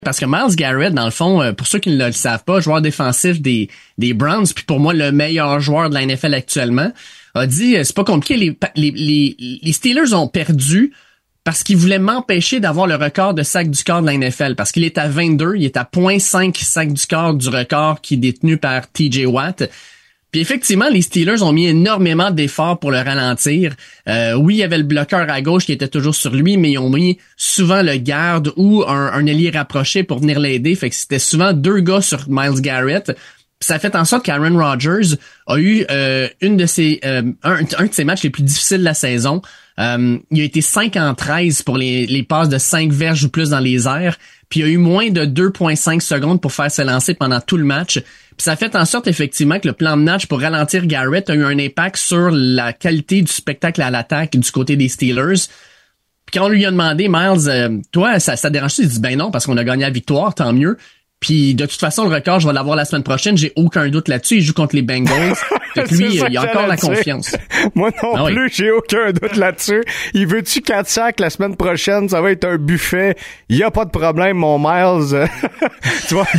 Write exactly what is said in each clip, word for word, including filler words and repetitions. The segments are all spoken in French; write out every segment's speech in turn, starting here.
Parce que Myles Garrett, dans le fond, pour ceux qui ne le savent pas, joueur défensif des, des Browns, puis pour moi, le meilleur joueur de la N F L actuellement, a dit, c'est pas compliqué, les, les, les, les Steelers ont perdu parce qu'ils voulaient m'empêcher d'avoir le record de sacs du corps de la N F L. Parce qu'il est à vingt-deux, il est à zéro virgule cinq sacs du corps du record qui est détenu par T J Watt. Puis effectivement, les Steelers ont mis énormément d'efforts pour le ralentir. Euh, oui, il y avait le bloqueur à gauche qui était toujours sur lui, mais ils ont mis souvent le garde ou un, un ailier rapproché pour venir l'aider. Fait que c'était souvent deux gars sur Myles Garrett. Puis ça a fait en sorte qu'Aaron Rodgers a eu euh, une de ses euh, un, un de ses matchs les plus difficiles de la saison. Euh, il a été cinq en treize pour les, les passes de cinq verges ou plus dans les airs. Puis il a eu moins de deux virgule cinq secondes pour faire se lancer pendant tout le match. Puis ça a fait en sorte effectivement que le plan de match pour ralentir Garrett a eu un impact sur la qualité du spectacle à l'attaque du côté des Steelers. Puis quand on lui a demandé, Myles, euh, toi, ça, ça dérange-tu? Il dit, ben non, parce qu'on a gagné la victoire, tant mieux. Puis de toute façon, le record, je vais l'avoir la semaine prochaine. J'ai aucun doute là-dessus. Il joue contre les Bengals. Donc lui, il a encore la confiance. Moi non ah plus, oui. j'ai aucun doute là-dessus. Il veut-tu quatre sacs la semaine prochaine? Ça va être un buffet. Il y a pas de problème, mon Myles. Tu vois?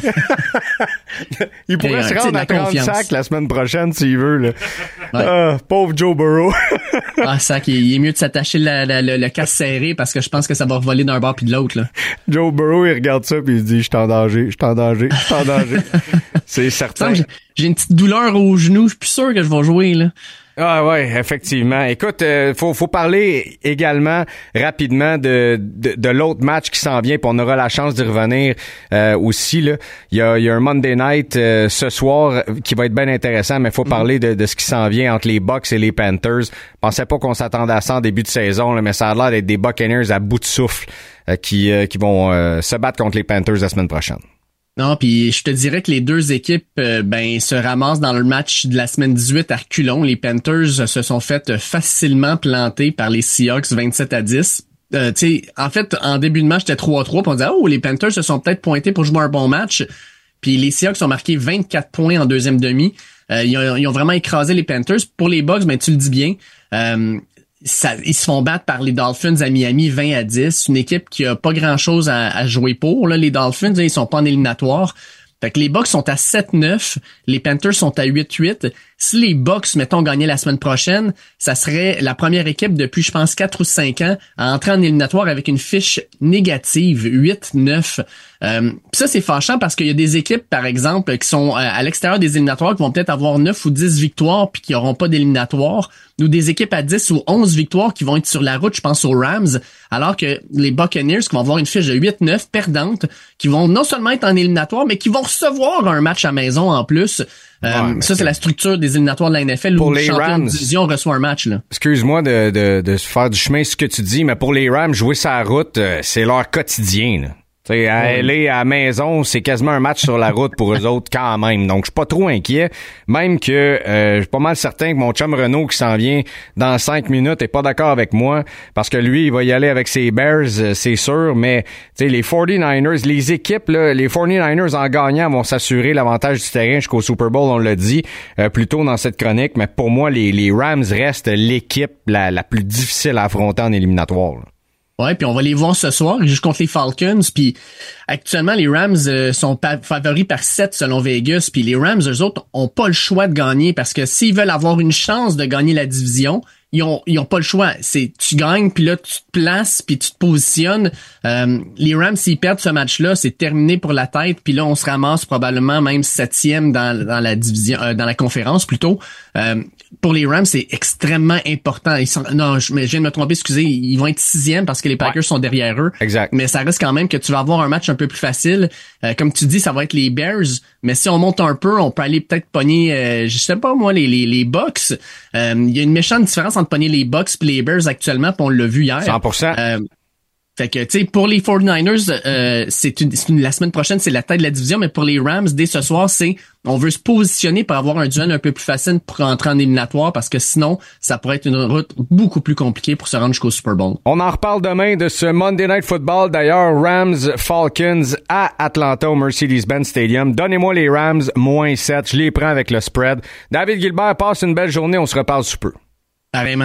Il pourrait Et, se euh, rendre à trente sacs la semaine prochaine s'il veut. Là. Ouais. Ah, pauvre Joe Burrow. ah, sac, il est mieux de s'attacher la, la, le, le casse serré parce que je pense que ça va voler d'un bord puis de l'autre. Là. Joe Burrow, il regarde ça puis il se dit, je suis en danger, je suis en danger, je suis en danger. C'est certain. J'ai, j'ai une petite douleur au genou, je suis plus sûr que je vais jouer, là. Ah ouais, effectivement. Écoute, euh, faut faut parler également rapidement de de, de l'autre match qui s'en vient, puis on aura la chance d'y revenir euh, aussi là. Il y a il y a un Monday Night euh, ce soir qui va être bien intéressant, mais faut mm-hmm. parler de de ce qui s'en vient entre les Bucks et les Panthers. Je pensais pas qu'on s'attendait à ça en début de saison là, mais ça a l'air d'être des Buccaneers à bout de souffle euh, qui euh, qui vont euh, se battre contre les Panthers la semaine prochaine. Non, puis je te dirais que les deux équipes euh, ben se ramassent dans le match de la semaine dix-huit à reculons. Les Panthers se sont fait facilement planter par les Seahawks vingt-sept à dix. Euh, tu sais, en fait, en début de match, c'était trois à trois, puis on disait « Oh, les Panthers se sont peut-être pointés pour jouer un bon match. » Puis les Seahawks ont marqué vingt-quatre points en deuxième demi. Euh, ils, ont, ils ont vraiment écrasé les Panthers. Pour les Bucks, ben tu le dis bien, euh, ça, ils se font battre par les Dolphins à Miami vingt à dix. Une équipe qui a pas grand-chose à, à jouer pour. Là, les Dolphins, ils sont pas en éliminatoire. Fait que les Bucks sont à sept neuf, les Panthers sont à huit huit. Si les Bucks, mettons, gagnaient la semaine prochaine, ça serait la première équipe depuis, je pense, quatre ou cinq ans à entrer en éliminatoire avec une fiche négative, huit neuf. Euh, pis ça, c'est fâchant parce qu'il y a des équipes, par exemple, qui sont à l'extérieur des éliminatoires, qui vont peut-être avoir neuf ou dix victoires puis qui n'auront pas d'éliminatoire, ou des équipes à dix ou onze victoires qui vont être sur la route, je pense aux Rams, alors que les Buccaneers qui vont avoir une fiche de huit neuf perdante, qui vont non seulement être en éliminatoire, mais qui vont recevoir un match à maison en plus. Euh, ouais, ça, c'est la structure des éliminatoires de la N F L où le champion de division reçoit un match. Là. Excuse-moi de, de, de faire du chemin ce que tu dis, mais pour les Rams, jouer sa route, c'est leur quotidien. Là. T'sais, aller à la maison, c'est quasiment un match sur la route pour eux autres quand même. Donc, je suis pas trop inquiet. Même que euh, je suis pas mal certain que mon chum Renaud qui s'en vient dans cinq minutes est pas d'accord avec moi parce que lui, il va y aller avec ses Bears, c'est sûr. Mais t'sais, les forty-niners, les équipes, là, les forty-niners en gagnant vont s'assurer l'avantage du terrain jusqu'au Super Bowl, on l'a dit euh, plus tôt dans cette chronique. Mais pour moi, les, les Rams restent l'équipe la, la plus difficile à affronter en éliminatoire. Là. Ouais, puis on va les voir ce soir, ils jouent contre les Falcons, puis actuellement les Rams euh, sont pa- favoris par sept selon Vegas, puis les Rams eux autres ont pas le choix de gagner parce que s'ils veulent avoir une chance de gagner la division, ils ont ils ont pas le choix, c'est tu gagnes puis là tu te places puis tu te positionnes. Euh, les Rams s'ils perdent ce match-là, c'est terminé pour la tête, puis là on se ramasse probablement même septième dans dans la division euh, dans la conférence plutôt. Euh, pour les Rams, c'est extrêmement important. Ils sont, non, je, je viens de me tromper, excusez, ils vont être sixième parce que les Packers ouais. sont derrière eux. Exact. Mais ça reste quand même que tu vas avoir un match un peu plus facile. Euh, comme tu dis, ça va être les Bears. Mais si on monte un peu, on peut aller peut-être pogner, euh, je sais pas moi, les les, les Bucks. Euh, il y a une méchante différence entre pogner les Bucks et les Bears actuellement, puis on l'a vu hier. cent pour cent. Euh, Fait que, tu sais, pour les forty-niners, euh, c'est, une, c'est une, la semaine prochaine, c'est la tête de la division, mais pour les Rams, dès ce soir, c'est, on veut se positionner pour avoir un duel un peu plus facile pour entrer en éliminatoire, parce que sinon, ça pourrait être une route beaucoup plus compliquée pour se rendre jusqu'au Super Bowl. On en reparle demain de ce Monday Night Football. D'ailleurs, Rams Falcons à Atlanta au Mercedes-Benz Stadium. Donnez-moi les Rams, moins sept. Je les prends avec le spread. David Gilbert, passe une belle journée. On se reparle sous peu. Pareillement.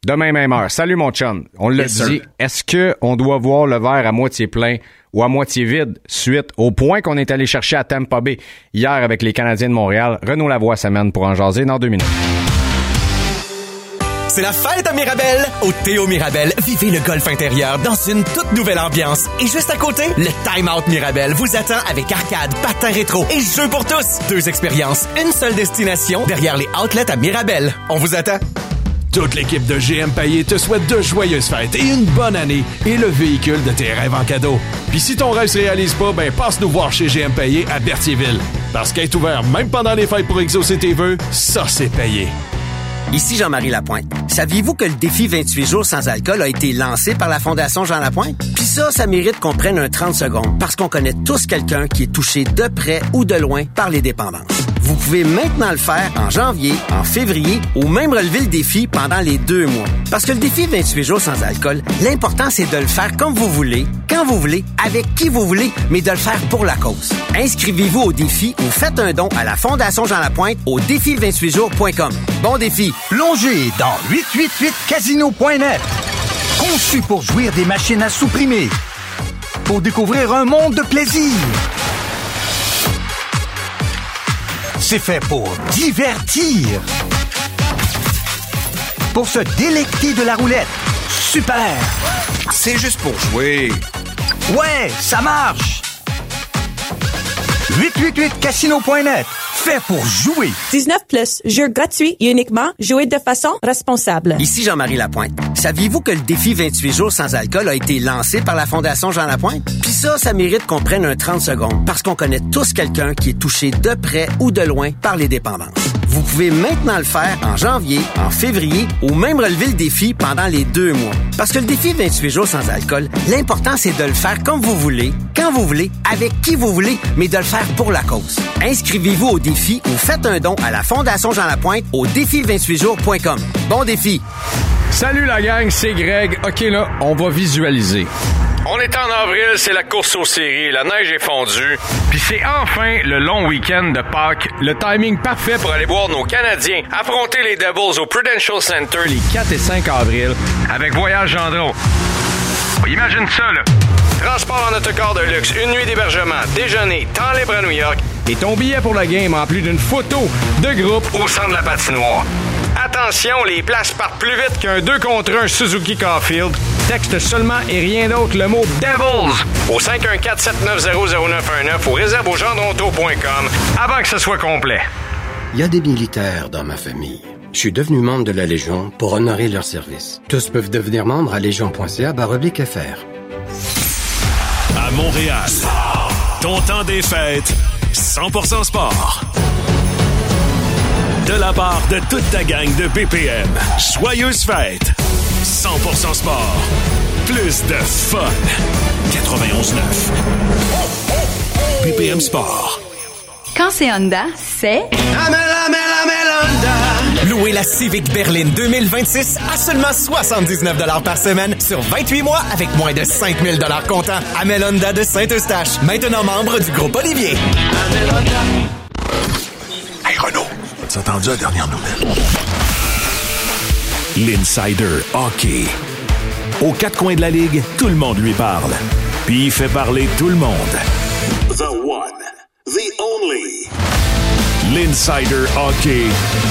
Demain, même heure. Salut, mon chum. On l'a Yes, dit. sir. Est-ce que on doit voir le verre à moitié plein ou à moitié vide suite au point qu'on est allé chercher à Tampa Bay hier avec les Canadiens de Montréal? Renaud Lavoie s'amène pour en jaser dans deux minutes. C'est la fête à Mirabel. Au Théo Mirabel, vivez le golf intérieur dans une toute nouvelle ambiance. Et juste à côté, le Time Out Mirabel vous attend avec arcade, patins rétro et jeux pour tous. Deux expériences, une seule destination derrière les outlets à Mirabel. On vous attend. Toute l'équipe de G M Payet te souhaite de joyeuses fêtes et une bonne année et le véhicule de tes rêves en cadeau. Puis si ton rêve se réalise pas, ben passe nous voir chez G M Payet à Berthierville. Parce qu'être ouvert même pendant les fêtes pour exaucer tes vœux, ça c'est payé. Ici Jean-Marie Lapointe. Saviez-vous que le défi vingt-huit jours sans alcool a été lancé par la Fondation Jean Lapointe? Puis ça, ça mérite qu'on prenne un trente secondes parce qu'on connaît tous quelqu'un qui est touché de près ou de loin par les dépendances. Vous pouvez maintenant le faire en janvier, en février ou même relever le défi pendant les deux mois. Parce que le défi vingt-huit jours sans alcool, l'important c'est de le faire comme vous voulez, quand vous voulez, avec qui vous voulez, mais de le faire pour la cause. Inscrivez-vous au défi ou faites un don à la Fondation Jean Lapointe au défi vingt-huit jours point com. Bon défi! Plongez dans huit cent quatre-vingt-huit casino point net. Conçu pour jouir des machines à sous-primer. Pour découvrir un monde de plaisir. C'est fait pour divertir. Pour se délecter de la roulette. Super! C'est juste pour jouer. Ouais, ça marche! huit cent quatre-vingt-huit casino point net. Fait pour jouer. dix-neuf plus, jeu gratuit et uniquement joué de façon responsable. Ici Jean-Marie Lapointe. Saviez-vous que le défi vingt-huit jours sans alcool a été lancé par la Fondation Jean Lapointe? Puis ça, ça mérite qu'on prenne un trente secondes parce qu'on connaît tous quelqu'un qui est touché de près ou de loin par les dépendances. Vous pouvez maintenant le faire en janvier, en février ou même relever le défi pendant les deux mois. Parce que le défi vingt-huit jours sans alcool, l'important c'est de le faire comme vous voulez, quand vous voulez, avec qui vous voulez, mais de le faire pour la cause. Inscrivez-vous au défi ou faites un don à la Fondation Jean Lapointe au défi vingt-huit jours point com. Bon défi! Salut la gang, c'est Greg. OK, là, on va visualiser. On est en avril, c'est la course aux séries, la neige est fondue, puis c'est enfin le long week-end de Pâques, le timing parfait pour aller voir nos Canadiens affronter les Devils au Prudential Center les quatre et cinq avril avec Voyage Gendron. Imagine ça, là. Transport en autocar de luxe, une nuit d'hébergement, déjeuner, temps libre à New York et ton billet pour la game en plus d'une photo de groupe au centre de la patinoire. Attention, les places partent plus vite qu'un deux contre un Suzuki Caulfield. Texte seulement et rien d'autre le mot Devils au cinq un quatre, sept neuf zéro, zéro neuf un neuf ou réserve au gendronto point com avant que ce soit complet. Il y a des militaires dans ma famille. Je suis devenu membre de la Légion pour honorer leur service. Tous peuvent devenir membres à légion.ca baroblique FR. À Montréal, ton temps des fêtes, cent pour cent sport. De la part de toute ta gang de B P M, joyeuses fêtes. cent pour cent sport. Plus de fun. quatre-vingt-onze neuf. B P M Sport. Quand c'est Honda, c'est... Amel, Amel, Amel Honda. Louez la Civic Berline deux mille vingt-six à seulement soixante-dix-neuf dollars par semaine sur vingt-huit mois avec moins de cinq mille dollars comptant. Amel Honda de Saint-Eustache, maintenant membre du groupe Olivier. Amel Honda. Hey Renaud, as-tu entendu la dernière nouvelle? L'Insider Hockey. Aux quatre coins de la Ligue, tout le monde lui parle. Puis il fait parler tout le monde. The one, the only. L'Insider Hockey.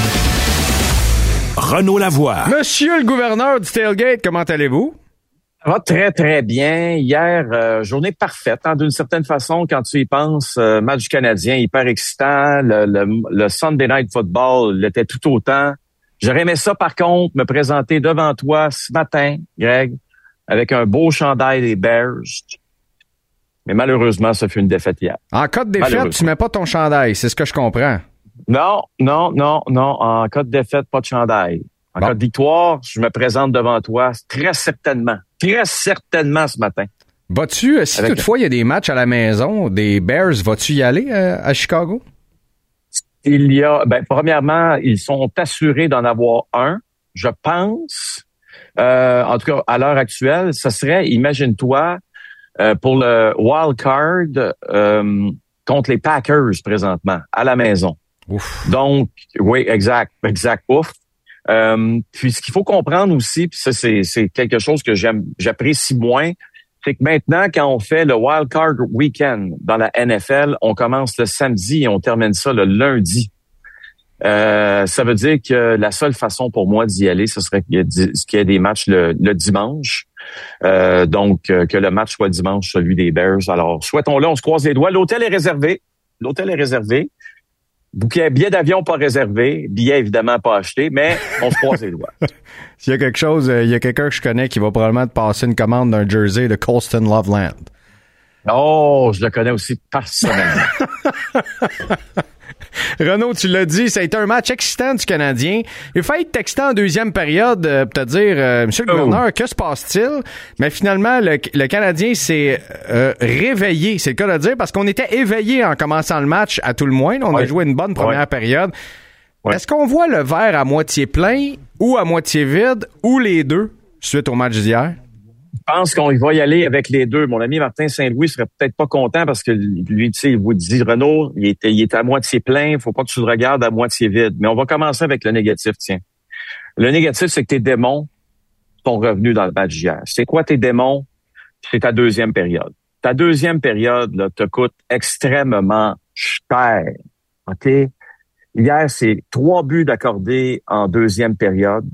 Renaud Lavoie. Monsieur le gouverneur du Tailgate, comment allez-vous? Ça va très, très bien. Hier, euh, journée parfaite, hein, d'une certaine façon, quand tu y penses. Euh, match canadien, hyper excitant. Le, le, le Sunday Night Football l'était tout autant. J'aurais aimé ça, par contre, me présenter devant toi ce matin, Greg, avec un beau chandail des Bears. Mais malheureusement, ça fut une défaite hier. En cas de défaite, tu mets pas ton chandail, c'est ce que je comprends. Non, non, non, non. En cas de défaite, pas de chandail. En bon. cas de victoire, je me présente devant toi très certainement. Très certainement ce matin. Vas-tu, si Avec toutefois il y a des matchs à la maison des Bears, vas-tu y aller euh, à Chicago? Il y a, ben, premièrement, ils sont assurés d'en avoir un, je pense. Euh, en tout cas, à l'heure actuelle, ce serait, imagine-toi, euh, pour le wild card euh, contre les Packers présentement, à la maison. Ouf. Donc, oui, exact, exact, ouf. Euh, puis ce qu'il faut comprendre aussi, puis ça c'est, c'est quelque chose que j'aime, j'apprécie moins, c'est que maintenant quand on fait le Wild Card Weekend dans la N F L, on commence le samedi et on termine ça le lundi. Euh, ça veut dire que la seule façon pour moi d'y aller, ce serait qu'il y ait, qu'il y ait des matchs le, le dimanche. Euh, donc, euh, que le match soit dimanche, celui des Bears. Alors, souhaitons-le, on se croise les doigts. L'hôtel est réservé. L'hôtel est réservé. Bouquet, billet d'avion pas réservé. Billet, évidemment, pas acheté, mais on se croise les doigts. S'il y a quelque chose, il y a quelqu'un que je connais qui va probablement te passer une commande d'un jersey de Colston Loveland. Oh, je le connais aussi personnellement. Renaud, tu l'as dit, ça a été un match excitant du Canadien. Il a failli te texter en deuxième période euh, pour te dire, euh, Monsieur le gouverneur, oh. que se passe-t-il? Mais finalement, le, le Canadien s'est euh, réveillé, c'est le cas de dire, parce qu'on était éveillé en commençant le match à tout le moins. On ouais. a joué une bonne première ouais. période. Ouais. Est-ce qu'on voit le verre à moitié plein ou à moitié vide ou les deux suite au match d'hier? Je pense qu'on va y aller avec les deux. Mon ami Martin Saint-Louis serait peut-être pas content parce que lui, tu sais, il vous dit, Renaud, il est, il est à moitié plein, faut pas que tu le regardes à moitié vide. Mais on va commencer avec le négatif, tiens. Le négatif, c'est que tes démons sont revenus dans le match d'hier. C'est quoi tes démons? C'est ta deuxième période. Ta deuxième période, là, te coûte extrêmement cher. OK? Hier, c'est trois buts d'accordés en deuxième période.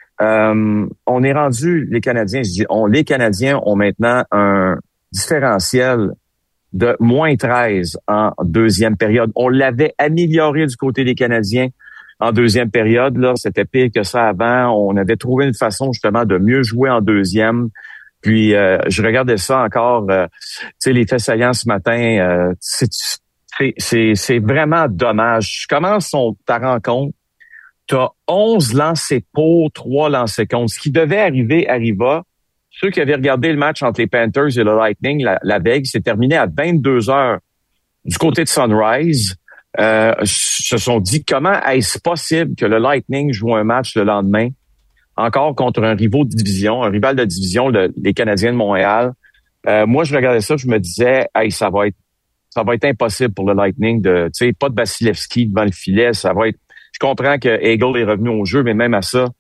Euh, on est rendu, les Canadiens, je dis, on, les Canadiens ont maintenant un différentiel de moins treize en deuxième période. On l'avait amélioré du côté des Canadiens en deuxième période. Là, c'était pire que ça avant. On avait trouvé une façon justement de mieux jouer en deuxième. Puis, euh, je regardais ça encore, euh, tu sais, les faits saillants ce matin. Euh, c'est, c'est, c'est, c'est vraiment dommage. Je commence son, ta rencontre. T'as onze lancers pour, trois lancers contre. Ce qui devait arriver arriva. Ceux qui avaient regardé le match entre les Panthers et le Lightning la, la veille, c'est terminé à vingt-deux heures du côté de Sunrise. Euh, se sont dit comment est-ce possible que le Lightning joue un match le lendemain encore contre un rival de division, un rival de division, le, les Canadiens de Montréal. Euh, moi, je regardais ça, je me disais, hey, ça va être, ça va être impossible pour le Lightning de, tu sais, pas de Vasilevski devant le filet, ça va être. Je comprends que Hagel est revenu au jeu, mais même à ça.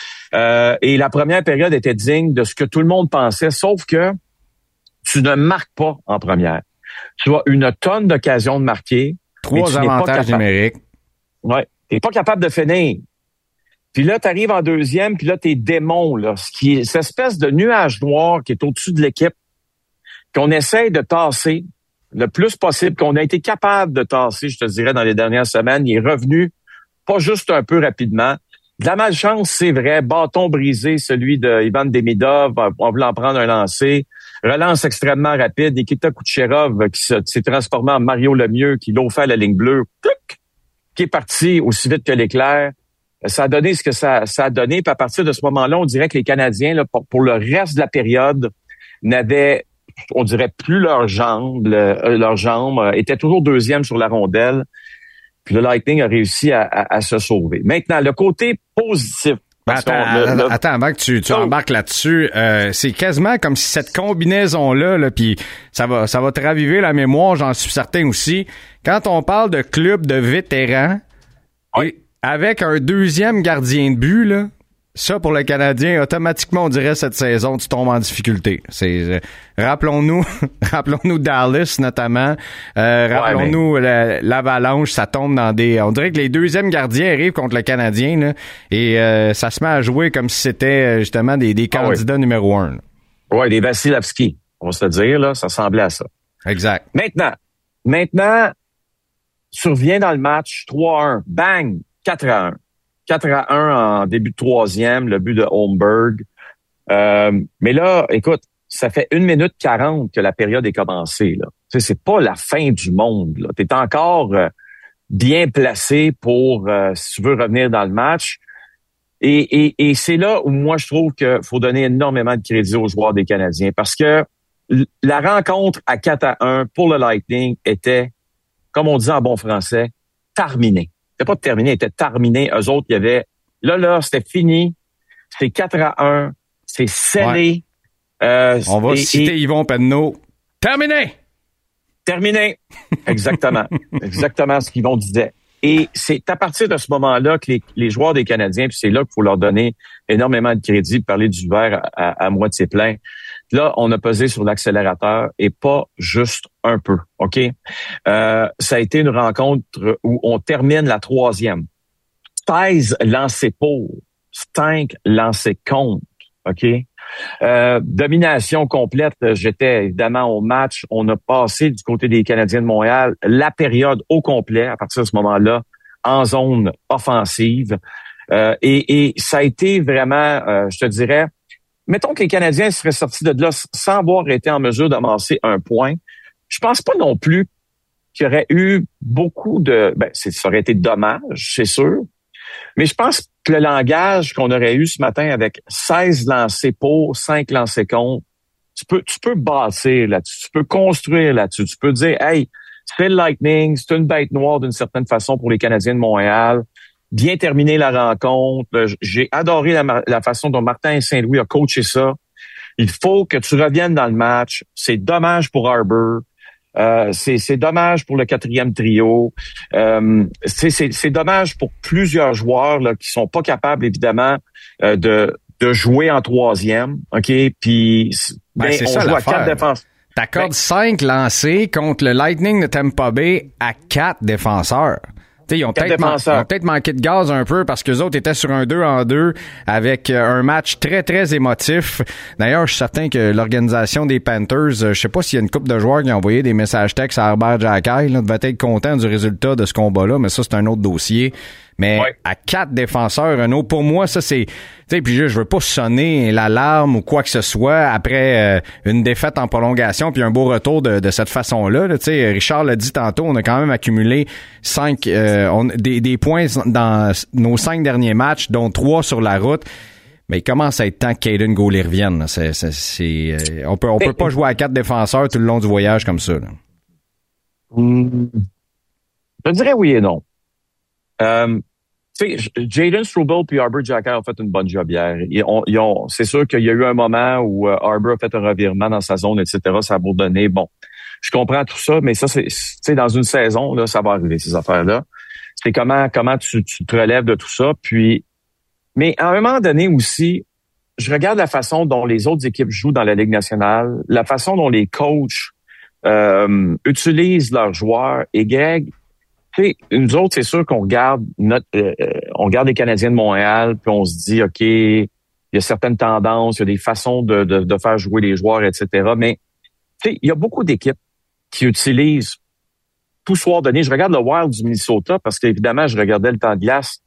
Euh, et la première période était digne de ce que tout le monde pensait, sauf que tu ne marques pas en première. Tu as une tonne d'occasions de marquer. Trois avantages numériques. Ouais. T'es pas capable de finir. Puis là, tu arrives en deuxième, puis là, t'es démon, là. Ce qui est, cette espèce de nuage noir qui est au-dessus de l'équipe, qu'on essaye de tasser le plus possible, qu'on a été capable de tasser, je te dirais, dans les dernières semaines. Il est revenu pas juste un peu rapidement. De la malchance, c'est vrai. Bâton brisé, celui de Ivan Demidov. On voulait en prendre un lancer. Relance extrêmement rapide. Nikita Kucherov qui s'est transformé en Mario Lemieux, qui l'a offert à la ligne bleue, qui est parti aussi vite que l'éclair. Ça a donné ce que ça, ça a donné. Puis à partir de ce moment-là, on dirait que les Canadiens, là, pour, pour le reste de la période, n'avaient, on dirait, plus leurs jambes. Le, leurs jambes euh, étaient toujours deuxième sur la rondelle. Puis le Lightning a réussi à, à, à se sauver. Maintenant, le côté positif. Attends, le, le... attends, avant que tu, tu oh. embarques là-dessus, euh, c'est quasiment comme si cette combinaison-là, là, puis ça va, ça va te raviver la mémoire, j'en suis certain aussi. Quand on parle de club de vétérans, oui. et avec un deuxième gardien de but, là, ça, pour le Canadien, automatiquement, on dirait cette saison, tu tombes en difficulté. C'est, euh, rappelons-nous, rappelons-nous Dallas, notamment. Euh, rappelons-nous ouais, mais... la, l'Avalanche, ça tombe dans des... On dirait que les deuxièmes gardiens arrivent contre le Canadien, là, et euh, ça se met à jouer comme si c'était, justement, des, des candidats ah, oui. numéro un. Oui, des Vasilevski, on va se le dire, là, ça ressemblait à ça. Exact. Maintenant, maintenant, survient dans le match trois à un. Bang! quatre à un. quatre à un en début de troisième, le but de Holmberg. Euh, mais là, écoute, ça fait une minute quarante que la période est commencée. Là. Tu sais, c'est pas la fin du monde. Tu es encore euh, bien placé pour, euh, si tu veux, revenir dans le match. Et, et, et c'est là où moi, je trouve qu'il faut donner énormément de crédit aux joueurs des Canadiens. Parce que la rencontre à quatre à un pour le Lightning était, comme on dit en bon français, terminée. C'était pas terminé, était terminé. Eux autres, il y avait... Là, là, c'était fini. C'est quatre à un. C'est scellé. Ouais. Euh, On va et, citer et... Yvon Penneau. Terminé! Terminé! Exactement. Exactement ce qu'Yvon disait. Et c'est à partir de ce moment-là que les, les joueurs des Canadiens, puis c'est là qu'il faut leur donner énormément de crédit, parler du verre à, à, à moitié plein. Là, on a pesé sur l'accélérateur et pas juste un peu, OK? Euh, ça a été une rencontre où on termine la troisième. seize lancés pour, cinq lancés contre, OK? Euh, domination complète. J'étais évidemment au match. On a passé du côté des Canadiens de Montréal la période au complet, à partir de ce moment-là, en zone offensive. Euh, et, et ça a été vraiment, euh, je te dirais, mettons que les Canadiens seraient sortis de là sans avoir été en mesure d'amasser un point. Je pense pas non plus qu'il y aurait eu beaucoup de... Ben, c'est, ça aurait été dommage, c'est sûr. Mais je pense que le langage qu'on aurait eu ce matin avec seize lancés pour, cinq lancés contre, tu peux, tu peux bâtir là-dessus, tu peux construire là-dessus, tu peux dire, hey, c'est le Lightning, c'est une bête noire d'une certaine façon pour les Canadiens de Montréal. Bien terminer la rencontre. J'ai adoré la, la façon dont Martin Saint-Louis a coaché ça. Il faut que tu reviennes dans le match. C'est dommage pour Arbor. Euh, c'est, c'est dommage pour le quatrième trio. Euh, c'est, c'est, c'est dommage pour plusieurs joueurs là, qui sont pas capables, évidemment, euh, de, de jouer en troisième. OK? Puis ben, ben, c'est on ça, joue l'affaire. à quatre défenses. T'accordes ben, cinq lancés contre le Lightning de Tampa Bay à quatre défenseurs. T'sais, ils, ont peut-être man- ils ont peut-être manqué de gaz un peu parce qu'eux autres étaient sur un deux en deux avec euh, un match très, très émotif. D'ailleurs, je suis certain que l'organisation des Panthers, euh, je sais pas s'il y a une couple de joueurs qui ont envoyé des messages textes à Herbert Jacquet, là, devaient être contents du résultat de ce combat-là, mais ça, c'est un autre dossier. Mais ouais. À quatre défenseurs, Renaud, pour moi, ça, c'est... Tu sais, puis je, je veux pas sonner l'alarme ou quoi que ce soit après euh, une défaite en prolongation puis un beau retour de, de cette façon-là. Tu sais, Richard l'a dit tantôt, on a quand même accumulé cinq euh, on, des, des points dans nos cinq derniers matchs, dont trois sur la route. Mais il commence à être temps que Caden Goulet revienne. C'est, c'est, c'est, euh, on peut, on peut pas jouer à quatre défenseurs tout le long du voyage comme ça. Là. Je dirais oui et non. Euh, tu sais, Jayden Struble puis Arbor Jacquet ont fait une bonne job hier. Ils ont, ils ont, c'est sûr qu'il y a eu un moment où euh, Arbor a fait un revirement dans sa zone, et cetera. Ça a bourdonné. Bon, je comprends tout ça, mais ça, c'est, tu sais, dans une saison, là, ça va arriver, ces affaires-là. C'est comment, comment tu, tu te relèves de tout ça. Puis, mais à un moment donné aussi, je regarde la façon dont les autres équipes jouent dans la Ligue nationale, la façon dont les coachs euh, utilisent leurs joueurs. Et Greg, tu sais, nous autres, c'est sûr qu'on regarde notre, euh, on regarde les Canadiens de Montréal, puis on se dit, OK, il y a certaines tendances, il y a des façons de, de, de faire jouer les joueurs, et cetera. Mais tu sais, il y a beaucoup d'équipes qui utilisent tout soir donné. Je regarde le Wild du Minnesota parce qu'évidemment, je regardais le temps de glace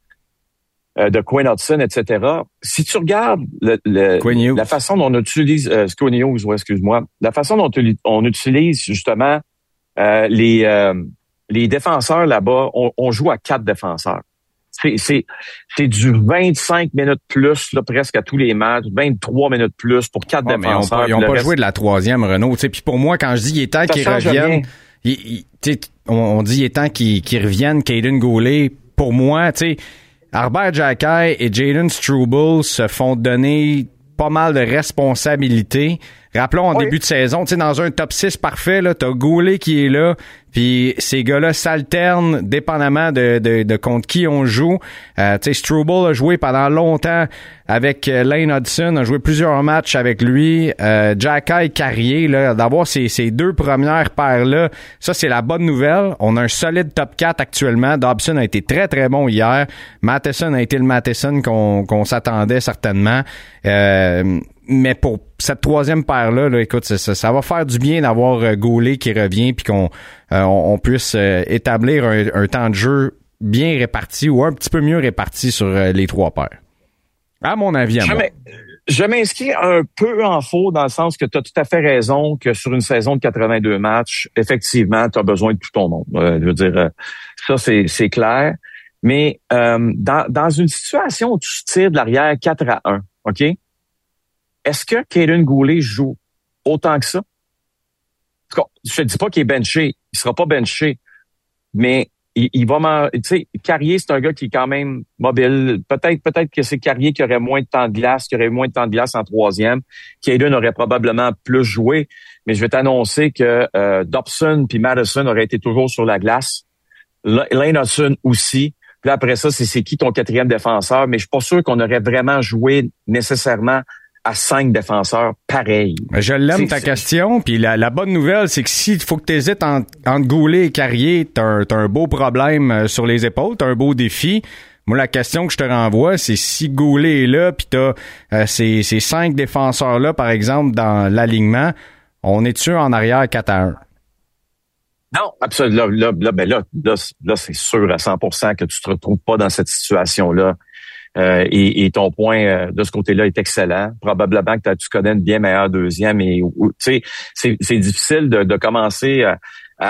euh, de Quinn Hudson, et cetera. Si tu regardes le, le, la façon dont on utilise euh, Quinn Hughes, ouais, excuse-moi, la façon dont on utilise justement euh, les euh, les défenseurs là-bas, on, on joue à quatre défenseurs. C'est, c'est, c'est du vingt-cinq minutes plus, là, presque à tous les matchs, vingt-trois minutes plus pour quatre ouais, défenseurs. Ils n'ont pas, pas reste... joué de la troisième, Renaud. Puis pour moi, quand je dis il est temps qu'ils reviennent, il, il, on, on dit il est temps qu'ils, qu'ils reviennent, Caden Goulet. Pour moi, tu sais, Herbert Jacquet et Jayden Struble se font donner pas mal de responsabilités. Rappelons, en oui. début de saison, tu sais, dans un top six parfait, là, t'as Goulet qui est là, puis ces gars-là s'alternent dépendamment de, de, de contre qui on joue. Euh, tu sais, Struble a joué pendant longtemps avec Lane Hudson, a joué plusieurs matchs avec lui. Euh, Jacquet et Carrier, là, d'avoir ces, ces deux premières paires-là, ça, c'est la bonne nouvelle. On a un solide top quatre actuellement. Dobson a été très, très bon hier. Matheson a été le Matheson qu'on, qu'on s'attendait certainement. Euh, mais pour cette troisième paire-là, là, écoute, ça, ça, ça va faire du bien d'avoir euh, Goulet qui revient puis qu'on euh, on, on puisse euh, établir un, un temps de jeu bien réparti ou un petit peu mieux réparti sur euh, les trois paires. À mon avis, à je, moi. je m'inscris un peu en faux dans le sens que tu as tout à fait raison que sur une saison de quatre-vingt-deux matchs, effectivement, tu as besoin de tout ton monde. Euh, je veux dire, euh, ça, c'est, c'est clair. Mais euh, dans, dans une situation où tu tires de l'arrière quatre à un, OK? Est-ce que Caden Goulet joue autant que ça? Je te dis pas qu'il est benché. Il sera pas benché. Mais il, il va... Tu sais, Carrier, c'est un gars qui est quand même mobile. Peut-être peut-être que c'est Carrier qui aurait moins de temps de glace, qui aurait moins de temps de glace en troisième. Caden aurait probablement plus joué. Mais je vais t'annoncer que euh, Dobson puis Madison auraient été toujours sur la glace. Lane Hudson aussi. Puis là, après ça, c'est, c'est qui ton quatrième défenseur? Mais je suis pas sûr qu'on aurait vraiment joué nécessairement à cinq défenseurs pareils. Je l'aime c'est, ta c'est... question, puis la, la bonne nouvelle, c'est que s'il faut que tu hésites entre, entre Goulet et Carrier, t'as un, t'as un beau problème sur les épaules, t'as un beau défi. Moi, la question que je te renvoie, c'est si Goulet est là, puis t'as euh, ces, ces cinq défenseurs-là, par exemple, dans l'alignement, on est-tu en arrière quatre à un? Non, absolument. Là, là, là, ben là, là, là, c'est sûr à cent pour cent que tu te retrouves pas dans cette situation-là. Euh, et, et ton point euh, de ce côté-là est excellent. Probablement que tu connais une bien meilleure deuxième. Et tu sais, c'est, c'est difficile de, de commencer à,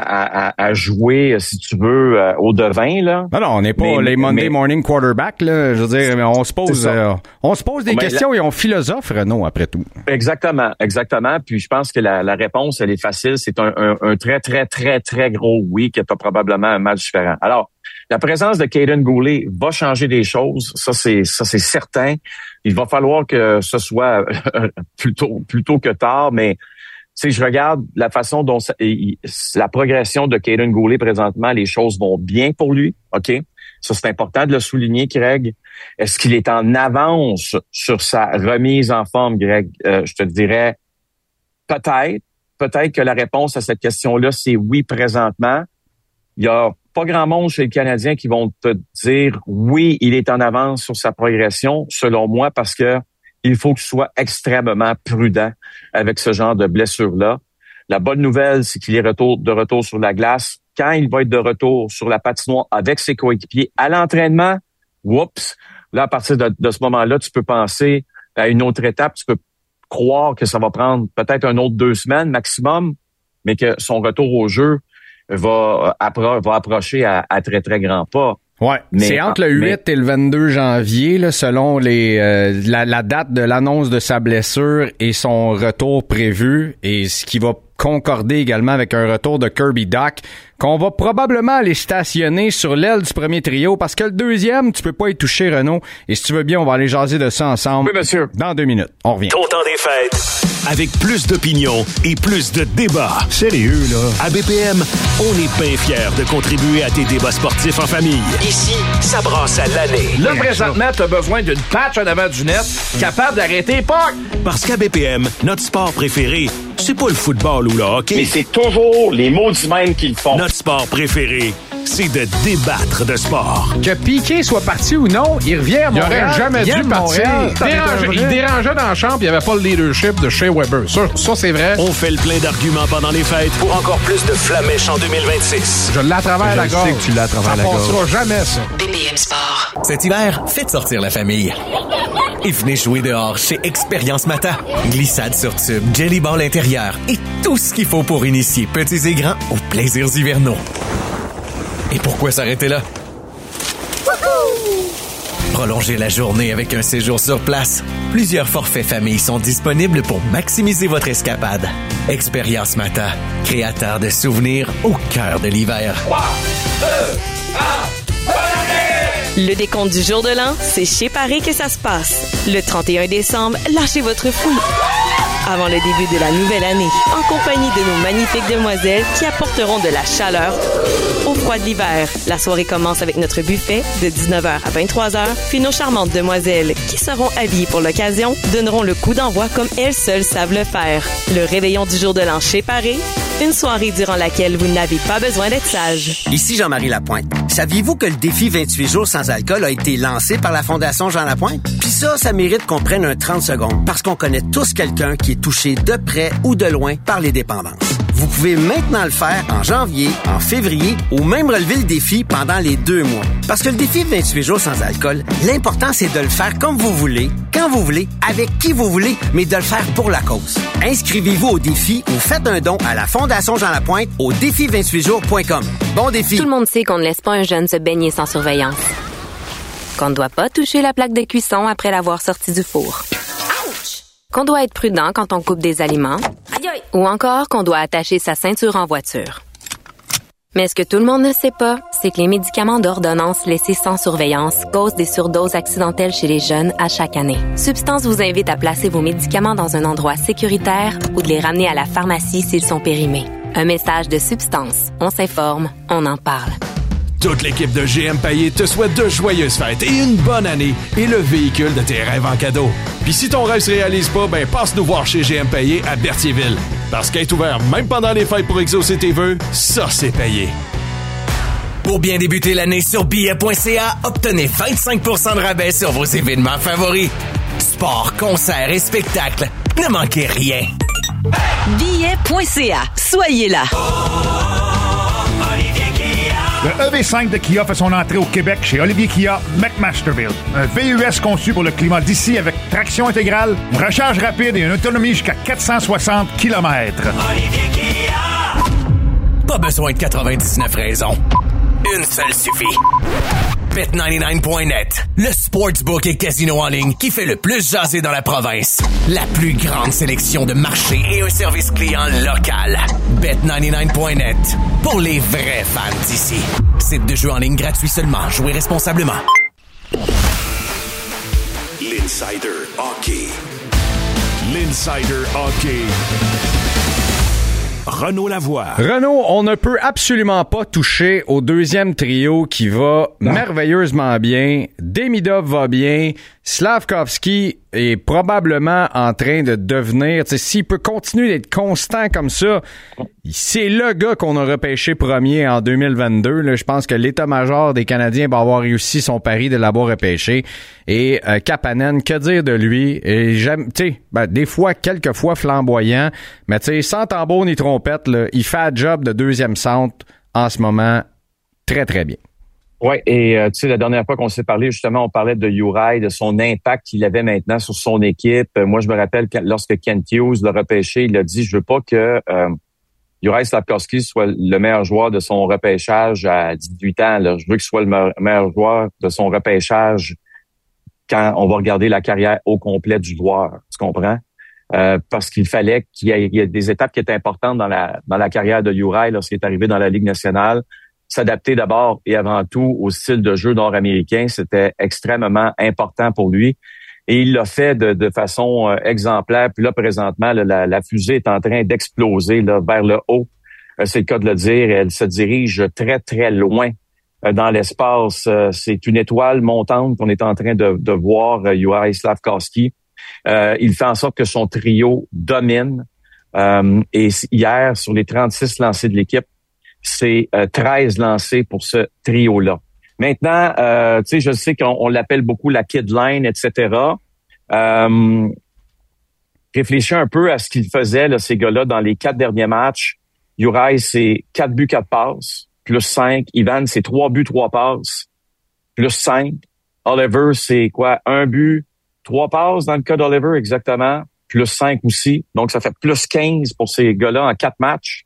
à, à, à jouer, si tu veux, euh, au devin là. Non, non, on n'est pas mais, les Monday mais, morning quarterback là. Je veux dire, mais on se pose, euh, on se pose des mais questions la... et on philosophe, Renaud, après tout. Exactement, exactement. Puis je pense que la, la réponse, elle est facile. C'est un, un, un très, très, très, très gros oui que tu as probablement un match différent. Alors. La présence de Kaiden Goulet va changer des choses, ça c'est ça c'est certain. Il va falloir que ce soit plus tôt, plus tôt que tard, mais tu sais, je regarde la façon dont ça, la progression de Kaiden Goulet présentement, les choses vont bien pour lui, ok. Ça c'est important de le souligner, Greg. Est-ce qu'il est en avance sur sa remise en forme, Greg? Euh, je te dirais peut-être, peut-être que la réponse à cette question-là c'est oui présentement. Il y a pas grand monde chez les Canadiens qui vont te dire oui, il est en avance sur sa progression, selon moi, parce que il faut que tu sois extrêmement prudent avec ce genre de blessure-là. La bonne nouvelle, c'est qu'il est retour, de retour sur la glace. Quand il va être de retour sur la patinoire avec ses coéquipiers à l'entraînement, whoops, là, à partir de, de ce moment-là, tu peux penser à une autre étape. Tu peux croire que ça va prendre peut-être un autre deux semaines maximum, mais que son retour au jeu va, appro- va approcher à, à très, très grands pas. Ouais, mais, c'est entre le huit mais, et le vingt-deux janvier, là, selon les euh, la, la date de l'annonce de sa blessure et son retour prévu, et ce qui va concorder également avec un retour de Kirby Dach, qu'on va probablement aller stationner sur l'aile du premier trio, parce que le deuxième, tu peux pas y toucher, Renaud. Et si tu veux bien, on va aller jaser de ça ensemble. Oui, monsieur. Dans deux minutes. On revient. Ton temps des fêtes, avec plus d'opinions et plus de débats. Sérieux, là? À B P M, on est bien fiers de contribuer à tes débats sportifs en famille. Ici, ça brasse à l'année. Là, présentement, t'as besoin d'une patch en avant du net capable d'arrêter P O C. Parce qu'à B P M, notre sport préféré, c'est pas le football ou le hockey. Mais c'est toujours les maudits mêmes qui le font. Notre sport préféré, c'est de débattre de sport. Que Piqué soit parti ou non, il revient à Montréal. Il aurait jamais dû partir. Il dérangeait, il dérangeait dans la chambre, il n'y avait pas le leadership de Shea Weber. Ça, ça, c'est vrai. On fait le plein d'arguments pendant les fêtes pour encore plus de flamèches en deux mille vingt-six. Je l'ai à travers Je la gorge. Je sais que tu l'as à travers ça la gorge. Ça passera jamais, ça. B P M Sport. Cet hiver, faites sortir la famille. Et venez jouer dehors chez Expérience Mata. Glissade sur tube, jelly ball intérieur et tout ce qu'il faut pour initier petits et grands aux plaisirs hivernaux. Et pourquoi s'arrêter là? Prolongez la journée avec un séjour sur place. Plusieurs forfaits famille sont disponibles pour maximiser votre escapade. Expérience Mata, créateur de souvenirs au cœur de l'hiver. Le décompte du jour de l'an, c'est chez Paris que ça se passe. Le trente et un décembre, lâchez votre fouille. Avant le début de la nouvelle année, en compagnie de nos magnifiques demoiselles qui apporteront de la chaleur au froid de l'hiver. La soirée commence avec notre buffet de dix-neuf heures à vingt-trois heures, puis nos charmantes demoiselles qui seront habillées pour l'occasion donneront le coup d'envoi comme elles seules savent le faire. Le réveillon du jour de l'an chez Paris, une soirée durant laquelle vous n'avez pas besoin d'être sage. Ici Jean-Marie Lapointe. Saviez-vous que le défi vingt-huit jours sans alcool a été lancé par la Fondation Jean Lapointe? Puis ça, ça mérite qu'on prenne un trente secondes parce qu'on connaît tous quelqu'un qui est touché de près ou de loin par les dépendances. Vous pouvez maintenant le faire en janvier, en février ou même relever le défi pendant les deux mois. Parce que le défi vingt-huit jours sans alcool, l'important c'est de le faire comme vous voulez, quand vous voulez, avec qui vous voulez, mais de le faire pour la cause. Inscrivez-vous au défi ou faites un don à la Fondation Jean Lapointe au défi vingt-huit jours point com. Bon défi! Tout le monde sait qu'on ne laisse pas un jeune se baigner sans surveillance. Qu'on ne doit pas toucher la plaque de cuisson après l'avoir sorti du four. Ouch! Qu'on doit être prudent quand on coupe des aliments. Aïe aïe! Ou encore qu'on doit attacher sa ceinture en voiture. Mais ce que tout le monde ne sait pas, c'est que les médicaments d'ordonnance laissés sans surveillance causent des surdoses accidentelles chez les jeunes à chaque année. Substance vous invite à placer vos médicaments dans un endroit sécuritaire ou de les ramener à la pharmacie s'ils sont périmés. Un message de Substance. On s'informe, on en parle. Toute l'équipe de G M Payet te souhaite de joyeuses fêtes et une bonne année et le véhicule de tes rêves en cadeau. Puis si ton rêve se réalise pas, ben passe nous voir chez G M Payet à Berthierville. Parce qu'être ouvert même pendant les fêtes pour exaucer tes vœux, ça c'est payé. Pour bien débuter l'année sur billet point c a, obtenez vingt-cinq pour cent de rabais sur vos événements favoris. Sport, concerts et spectacles, ne manquez rien. billet point c a, soyez là. Le E V cinq de Kia fait son entrée au Québec chez Olivier Kia, McMasterville. Un V U S conçu pour le climat d'ici avec traction intégrale, une recharge rapide et une autonomie jusqu'à quatre cent soixante kilomètres. Olivier Kia! Pas besoin de quatre-vingt-dix-neuf raisons. Une seule suffit. Bet quatre-vingt-dix-neuf point net, le sportsbook et casino en ligne qui fait le plus jaser dans la province. La plus grande sélection de marchés et un service client local. Bet quatre-vingt-dix-neuf point net, pour les vrais fans d'ici. Site de jeu en ligne gratuit seulement. Jouez responsablement. L'Insider Hockey. L'Insider Hockey. Renaud Lavoie. Renaud, on ne peut absolument pas toucher au deuxième trio qui va non. merveilleusement bien. Demidov va bien. Slavkovski est probablement en train de devenir, tu sais, s'il peut continuer d'être constant comme ça, c'est le gars qu'on a repêché premier en deux mille vingt-deux. Là, je pense que l'état-major des Canadiens va avoir réussi son pari de l'avoir repêché. Et euh, Kapanen, que dire de lui? Et j'aime, tu sais, ben, des fois, quelques fois flamboyant, mais tu sais, sans tambour ni trompette, là, il fait un job de deuxième centre en ce moment très, très bien. Oui, et euh, tu sais, la dernière fois qu'on s'est parlé, justement, on parlait de Uri, de son impact qu'il avait maintenant sur son équipe. Euh, moi, je me rappelle que lorsque Kent Hughes l'a repêché, il a dit, je veux pas que euh, Uri Slavkovski soit le meilleur joueur de son repêchage à dix-huit ans. Là. Je veux qu'il soit le me- meilleur joueur de son repêchage quand on va regarder la carrière au complet du joueur. Tu comprends? Euh, parce qu'il fallait qu'il y ait, il y ait des étapes qui étaient importantes dans la dans la carrière de Uri lorsqu'il est arrivé dans la Ligue nationale. S'adapter d'abord et avant tout au style de jeu nord-américain, c'était extrêmement important pour lui. Et il l'a fait de, de façon euh, exemplaire. Puis là, présentement, là, la, la fusée est en train d'exploser là, vers le haut. Euh, c'est le cas de le dire. Elle se dirige très, très loin euh, dans l'espace. Euh, c'est une étoile montante qu'on est en train de, de voir, euh, Uri Slavkovski. Euh, il fait en sorte que son trio domine. Euh, et hier, sur les trente-six lancés de l'équipe, c'est euh, treize lancés pour ce trio-là. Maintenant, euh, tu sais, je sais qu'on on l'appelle beaucoup la kid line, et cetera. Euh, réfléchis un peu à ce qu'ils faisaient, là, ces gars-là, dans les quatre derniers matchs. Uri, c'est quatre buts, quatre passes, plus cinq. Ivan, c'est trois buts, trois passes, plus cinq. Oliver, c'est quoi? Un but, trois passes dans le cas d'Oliver, exactement, plus cinq aussi. Donc, ça fait plus quinze pour ces gars-là en quatre matchs.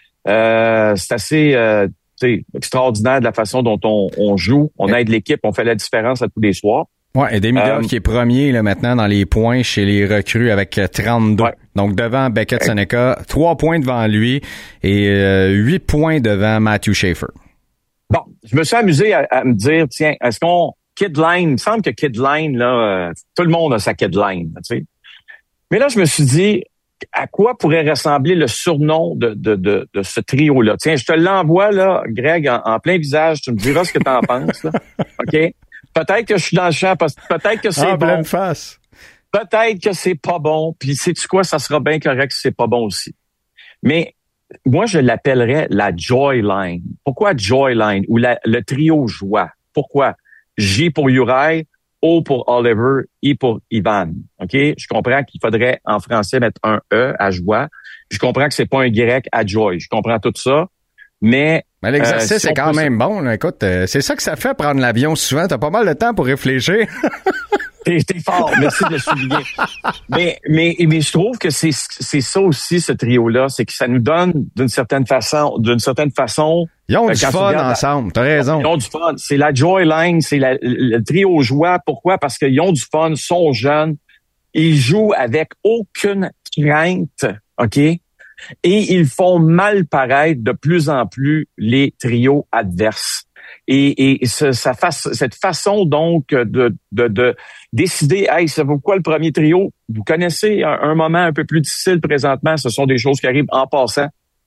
Euh, c'est assez euh, extraordinaire de la façon dont on, on joue. On aide l'équipe, on fait la différence à tous les soirs. Ouais, et Demidov euh, qui est premier là maintenant dans les points chez les recrues avec trente-deux. Ouais. Donc devant Beckett Seneca, trois points devant lui et euh, huit points devant Matthew Schaefer. Bon, je me suis amusé à, à me dire, tiens, est-ce qu'on Kid Line, il me semble que Kid Line là, euh, tout le monde a sa Kid Line, tu sais. Mais là, je me suis dit, à quoi pourrait ressembler le surnom de, de, de, de ce trio-là? Tiens, je te l'envoie, là, Greg, en, en plein visage. Tu me diras ce que tu en penses, là. OK? Peut-être que je suis dans le champ, parce que peut-être que c'est ah, bon. pleine face. Peut-être que c'est pas bon. Puis, sais-tu quoi? Ça sera bien correct si c'est pas bon aussi. Mais moi, je l'appellerais la Joy Line. Pourquoi Joy Line? Ou la, le trio joie. Pourquoi? J pour Uri, O pour Oliver, I pour Ivan. OK? Je comprends qu'il faudrait, en français, mettre un E à joie. Je comprends que c'est pas un Y à joy. Je comprends tout ça. Mais... Mais l'exercice euh, si est quand même ça... bon. Là. Écoute, euh, c'est ça que ça fait prendre l'avion souvent. T'as pas mal de temps pour réfléchir. T'es, t'es fort. Merci de le souligner. mais, mais, mais je trouve que c'est, c'est ça aussi, ce trio-là. C'est que ça nous donne, d'une certaine façon, d'une certaine façon... Ils ont du fun ensemble, t'as raison. Ils ont du fun. C'est la Joy Line, c'est la, le trio joie. Pourquoi? Parce qu'ils ont du fun, sont jeunes, ils jouent avec aucune crainte, OK? Et ils font mal paraître de plus en plus les trios adverses. Et, et ce, ça fasse, cette façon donc de, de, de décider, hey, ça vaut quoi le premier trio? Vous connaissez un, un moment un peu plus difficile présentement, ce sont des choses qui arrivent en passant.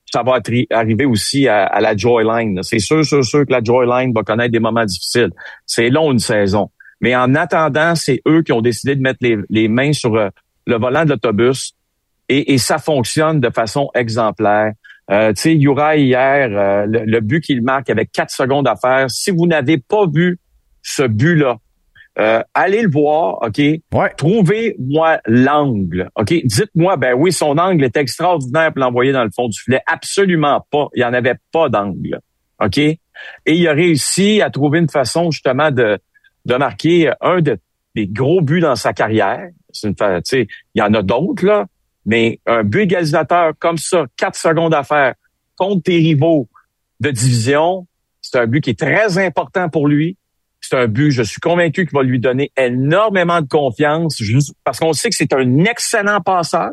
ça va attri- arriver aussi à, à la Joyline. C'est sûr, sûr, sûr que la Joyline va connaître des moments difficiles. C'est long une saison. Mais en attendant, c'est eux qui ont décidé de mettre les, les mains sur euh, le volant de l'autobus et, et ça fonctionne de façon exemplaire. Euh, tu sais, Uri hier, euh, le, le but qu'il marque avec quatre secondes à faire, si vous n'avez pas vu ce but-là, euh, allez le voir, OK? Ouais. Trouvez-moi l'angle, OK? Dites-moi, ben oui, son angle est extraordinaire pour l'envoyer dans le fond du filet. Absolument pas. Il n'y en avait pas d'angle, OK? Et il a réussi à trouver une façon, justement, de, de marquer un de, des gros buts dans sa carrière. C'est une, tu sais, il y en a d'autres, là. Mais un but égalisateur comme ça, quatre secondes à faire, contre tes rivaux de division, c'est un but qui est très important pour lui. C'est un but, je suis convaincu, qu'il va lui donner énormément de confiance, juste parce qu'on sait que c'est un excellent passeur.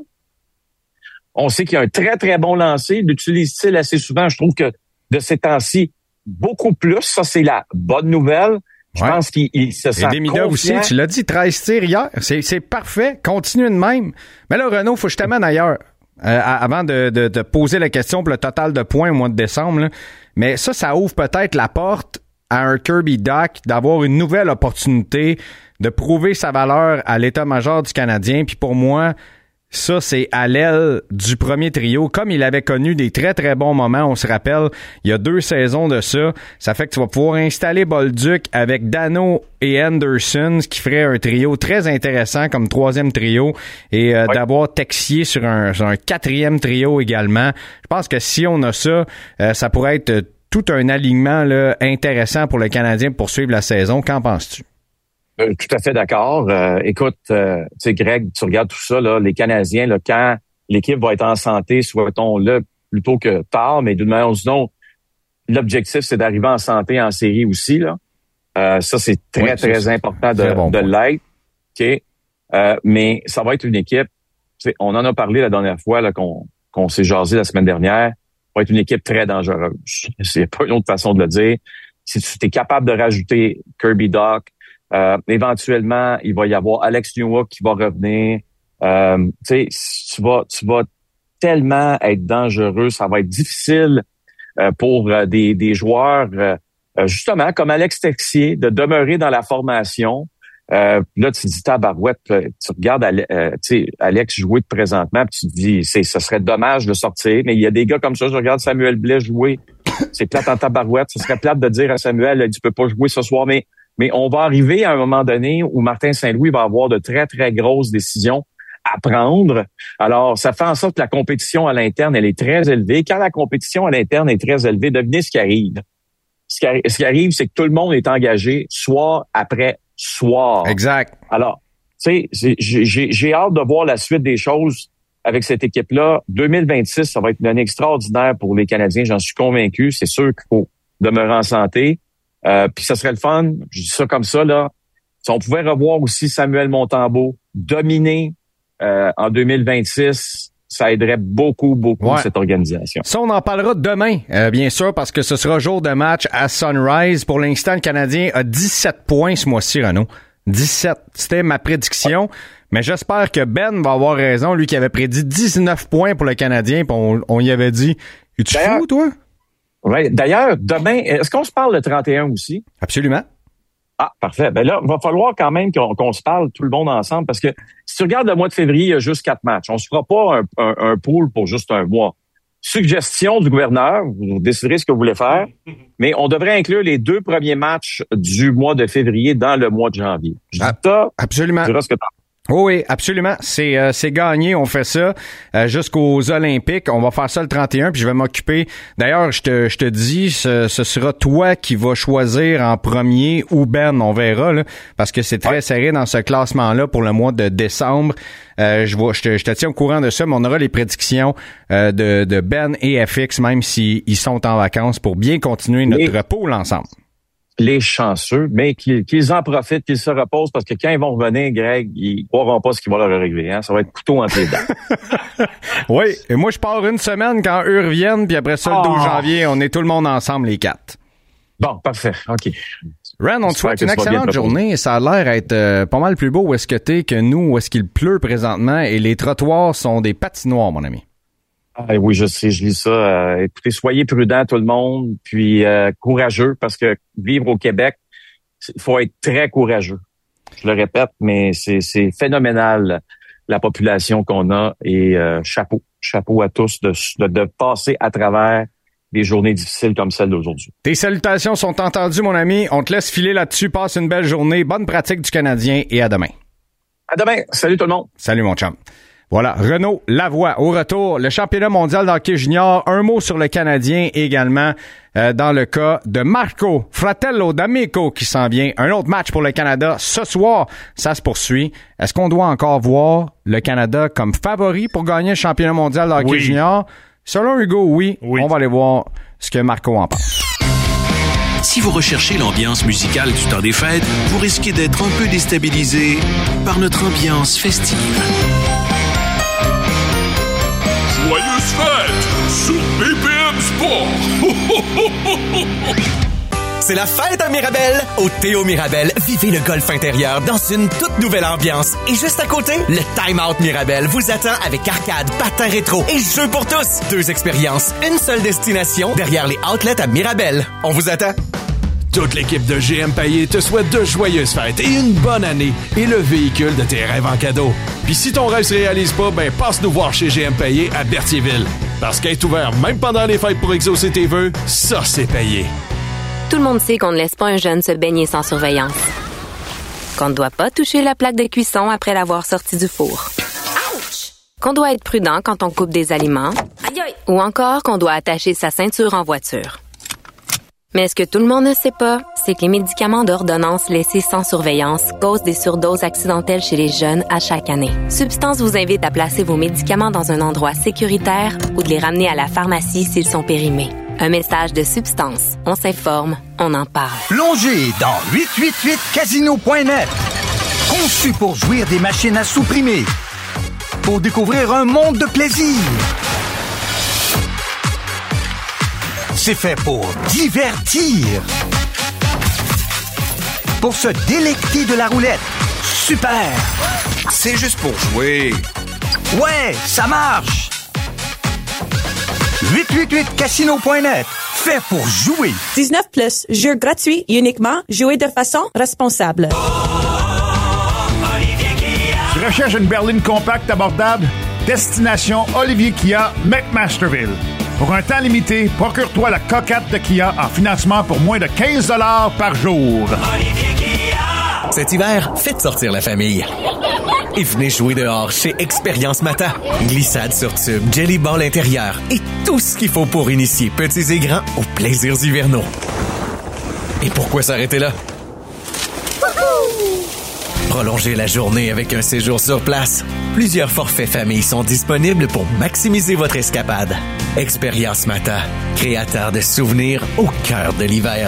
On sait qu'il a un très, très bon lancer. Il l'utilise-t-il assez souvent? Je trouve que de ces temps-ci, beaucoup plus. Ça, c'est la bonne nouvelle. Je ouais. pense qu'il il se sent confiant. Aussi, tu l'as dit, treize tirs hier. C'est, c'est parfait. Continue de même. Mais là, Renaud, faut que je t'amène ailleurs. Euh, avant de, de, de poser la question pour le total de points au mois de décembre. Là. Mais ça, ça ouvre peut-être la porte à un Kirby Dach d'avoir une nouvelle opportunité de prouver sa valeur à l'état-major du Canadien. Puis pour moi, ça, c'est à l'aile du premier trio. Comme il avait connu des très, très bons moments, on se rappelle, il y a deux saisons de ça. Ça fait que tu vas pouvoir installer Bolduc avec Dano et Anderson, ce qui ferait un trio très intéressant comme troisième trio. Et euh, ouais. d'avoir Texier sur un, sur un quatrième trio également. Je pense que si on a ça, euh, ça pourrait être tout un alignement là, intéressant pour le Canadien pour poursuivre la saison. Qu'en penses-tu? Euh, tout à fait d'accord. Euh, écoute, euh, tu sais, Greg, tu regardes tout ça, là, les Canadiens, là, quand l'équipe va être en santé, souhaitons-le plutôt que tard, mais d'une manière ou d'une autre, l'objectif, c'est d'arriver en santé en série aussi. Là. Euh, ça, c'est très, oui, très c'est important de, bon de l'être. Okay? Euh, mais ça va être une équipe, on en a parlé la dernière fois là, qu'on, qu'on s'est jasé la semaine dernière, ça va être une équipe très dangereuse. C'est pas une autre façon de le dire. Si tu es capable de rajouter Kirby Dach, Euh, éventuellement, il va y avoir Alex Newhook qui va revenir. Euh, tu sais, tu vas, tu vas tellement être dangereux, ça va être difficile euh, pour euh, des, des joueurs, euh, justement, comme Alex Texier, de demeurer dans la formation. Euh, là, tu te dis, tabarouette, tu regardes euh, tu sais, Alex jouer présentement, puis tu te dis, c'est, ce serait dommage de sortir. Mais il y a des gars comme ça, je regarde Samuel Blais jouer, c'est plate en tabarouette. Ce serait plate de dire à Samuel, tu peux pas jouer ce soir, mais Mais on va arriver à un moment donné où Martin Saint-Louis va avoir de très, très grosses décisions à prendre. Alors, ça fait en sorte que la compétition à l'interne, elle est très élevée. Quand la compétition à l'interne est très élevée, devinez ce qui arrive. Ce qui arrive, ce qui arrive, c'est que tout le monde est engagé soir après soir. Exact. Alors, tu sais, j'ai, j'ai hâte de voir la suite des choses avec cette équipe-là. deux mille vingt-six, ça va être une année extraordinaire pour les Canadiens, j'en suis convaincu. C'est sûr qu'il faut demeurer en santé. Euh, puis ça serait le fun, je dis ça comme ça, là. Si on pouvait revoir aussi Samuel Montembeault dominer euh, en deux mille vingt-six, ça aiderait beaucoup, beaucoup ouais. cette organisation. Ça, on en parlera demain, euh, bien sûr, parce que ce sera jour de match à Sunrise. Pour l'instant, le Canadien a dix-sept points ce mois-ci, Renaud. dix-sept. C'était ma prédiction. Ouais. Mais j'espère que Ben va avoir raison, lui qui avait prédit dix-neuf points pour le Canadien, puis on, on y avait dit, es-tu fou, toi? Ouais. D'ailleurs, demain, est-ce qu'on se parle le trente et un aussi? Absolument. Ah, parfait. Ben là, il va falloir quand même qu'on, qu'on se parle tout le monde ensemble parce que si tu regardes le mois de février, il y a juste quatre matchs. On se fera pas un, un, un pool pour juste un mois. Suggestion du gouverneur, vous déciderez ce que vous voulez faire, mais on devrait inclure les deux premiers matchs du mois de février dans le mois de janvier. Je dis ça, absolument. Tu verras ce que t'en Oh oui, absolument. C'est euh, c'est gagné. On fait ça euh, jusqu'aux Olympiques. On va faire ça le trente et un, puis je vais m'occuper. D'ailleurs, je te je te dis, ce, ce sera toi qui vas choisir en premier ou Ben. On verra là, parce que c'est très ouais. serré dans ce classement-là pour le mois de décembre. Euh, je vois, je te, je te tiens au courant de ça, mais on aura les prédictions euh, de de Ben et F X, même s'ils ils sont en vacances, pour bien continuer notre et... pool ensemble. Les chanceux, mais qu'ils, qu'ils en profitent, qu'ils se reposent, parce que quand ils vont revenir, Greg, ils croiront pas ce qui va leur arriver. Hein? Ça va être couteau entre les dents. Oui, et moi, je pars une semaine quand eux reviennent, puis après ça, le douze janvier, on est tout le monde ensemble, les quatre. Bon, parfait, OK. Ren, on te souhaite une excellente journée. Ça a l'air d'être euh, pas mal plus beau où est-ce que t'es que nous, où est-ce qu'il pleut présentement, et les trottoirs sont des patinoires, mon ami. Ah, oui, je sais, je lis ça. Euh, écoutez, soyez prudents tout le monde, puis euh, courageux, parce que vivre au Québec, il faut être très courageux. Je le répète, mais c'est, c'est phénoménal la population qu'on a et euh, chapeau, chapeau à tous de, de, de passer à travers des journées difficiles comme celle d'aujourd'hui. Tes salutations sont entendues, mon ami. On te laisse filer là-dessus. Passe une belle journée. Bonne pratique du Canadien et à demain. À demain. Salut tout le monde. Salut, mon chum. Voilà, Renaud Lavoie au retour. Le championnat mondial d'hockey junior. Un mot sur le Canadien également euh, dans le cas de Marco Fratello d'Amico qui s'en vient. Un autre match pour le Canada ce soir. Ça se poursuit. Est-ce qu'on doit encore voir le Canada comme favori pour gagner le championnat mondial d'hockey oui. junior? Selon Hugo, oui. oui. On va aller voir ce que Marco en pense. Si vous recherchez l'ambiance musicale du temps des fêtes, vous risquez d'être un peu déstabilisé par notre ambiance festive. Joyeuses fêtes sur B P M Sport! C'est la fête à Mirabel. Au Théo Mirabel, vivez le golf intérieur dans une toute nouvelle ambiance. Et juste à côté, le Time Out Mirabel vous attend avec arcade, patins rétro et jeux pour tous. Deux expériences, une seule destination derrière les outlets à Mirabel. On vous attend. Toute l'équipe de G M Payet te souhaite de joyeuses fêtes et une bonne année et le véhicule de tes rêves en cadeau. Puis si ton rêve se réalise pas, ben passe nous voir chez G M Payet à Berthierville. Parce qu'être ouvert même pendant les fêtes pour exaucer tes vœux, ça c'est payé. Tout le monde sait qu'on ne laisse pas un jeune se baigner sans surveillance. Qu'on ne doit pas toucher la plaque de cuisson après l'avoir sorti du four. Ouch! Qu'on doit être prudent quand on coupe des aliments. Aïe aïe! Ou encore qu'on doit attacher sa ceinture en voiture. Mais ce que tout le monde ne sait pas, c'est que les médicaments d'ordonnance laissés sans surveillance causent des surdoses accidentelles chez les jeunes à chaque année. Substance vous invite à placer vos médicaments dans un endroit sécuritaire ou de les ramener à la pharmacie s'ils sont périmés. Un message de Substance. On s'informe, on en parle. Plongez dans huit cent quatre-vingt-huit casino point net. Conçu pour jouir des machines à sous-primer. Pour découvrir un monde de plaisir. C'est fait pour divertir. Pour se délecter de la roulette. Super! C'est juste pour jouer. Ouais, ça marche! huit cent quatre-vingt-huit casino point net. Fait pour jouer. dix-neuf plus, jeu gratuit uniquement, jouer de façon responsable. Tu recherches une berline compacte abordable? Destination Olivier Kia, McMasterville. Pour un temps limité, procure-toi la coquette de Kia en financement pour moins de quinze dollars par jour. Cet hiver, faites sortir la famille. Et venez jouer dehors chez Expérience Mata. Glissade sur tube, jelly ball intérieur et tout ce qu'il faut pour initier petits et grands aux plaisirs hivernaux. Et pourquoi s'arrêter là? Prolongez la journée avec un séjour sur place. Plusieurs forfaits famille sont disponibles pour maximiser votre escapade. Expérience Mata, créateur de souvenirs au cœur de l'hiver.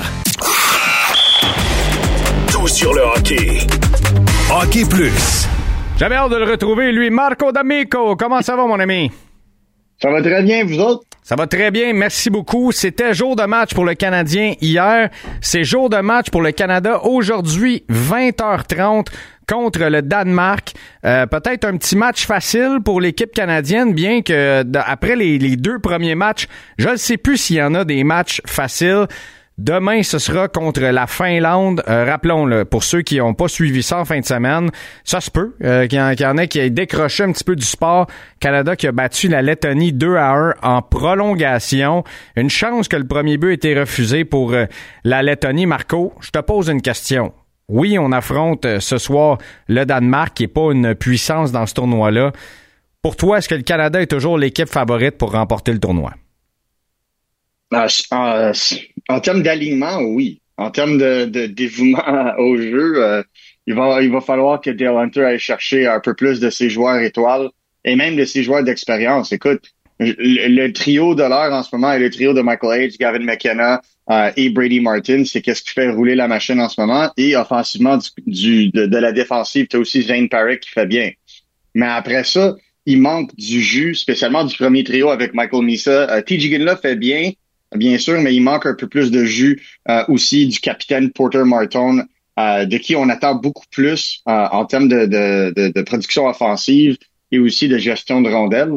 Tout sur le hockey. Hockey Plus. J'avais hâte de le retrouver, lui, Marco D'Amico. Comment ça va, mon ami? Ça va très bien, vous autres? Ça va très bien, merci beaucoup. C'était jour de match pour le Canadien hier. C'est jour de match pour le Canada aujourd'hui, vingt heures trente contre le Danemark. Euh, peut-être un petit match facile pour l'équipe canadienne, bien que d- après les, les deux premiers matchs, je ne sais plus s'il y en a des matchs faciles. Demain, ce sera contre la Finlande. Euh, rappelons-le, pour ceux qui n'ont pas suivi ça en fin de semaine, ça se peut euh, qu'il, y en, qu'il y en ait qui aient décroché un petit peu du sport. Canada qui a battu la Lettonie deux à un en prolongation. Une chance que le premier but ait été refusé pour euh, la Lettonie. Marco, je te pose une question. Oui, on affronte euh, ce soir le Danemark, qui n'est pas une puissance dans ce tournoi-là. Pour toi, est-ce que le Canada est toujours l'équipe favorite pour remporter le tournoi? En, en, en termes d'alignement, oui. En termes de, de dévouement au jeu, euh, il va il va falloir que Dale Hunter aille chercher un peu plus de ses joueurs étoiles et même de ses joueurs d'expérience. Écoute, le, le trio de l'heure en ce moment est le trio de Michael Hayes, Gavin McKenna euh, et Brady Martin. C'est qu'est-ce qui fait rouler la machine en ce moment. Et offensivement, du, du de, de la défensive, tu as aussi Zane Parrick qui fait bien. Mais après ça, il manque du jus, spécialement du premier trio avec Michael Misa. Euh, T J Ginla fait bien. Bien sûr, mais il manque un peu plus de jus euh, aussi du capitaine Porter Martin, euh, de qui on attend beaucoup plus euh, en termes de, de, de, de production offensive et aussi de gestion de rondelles.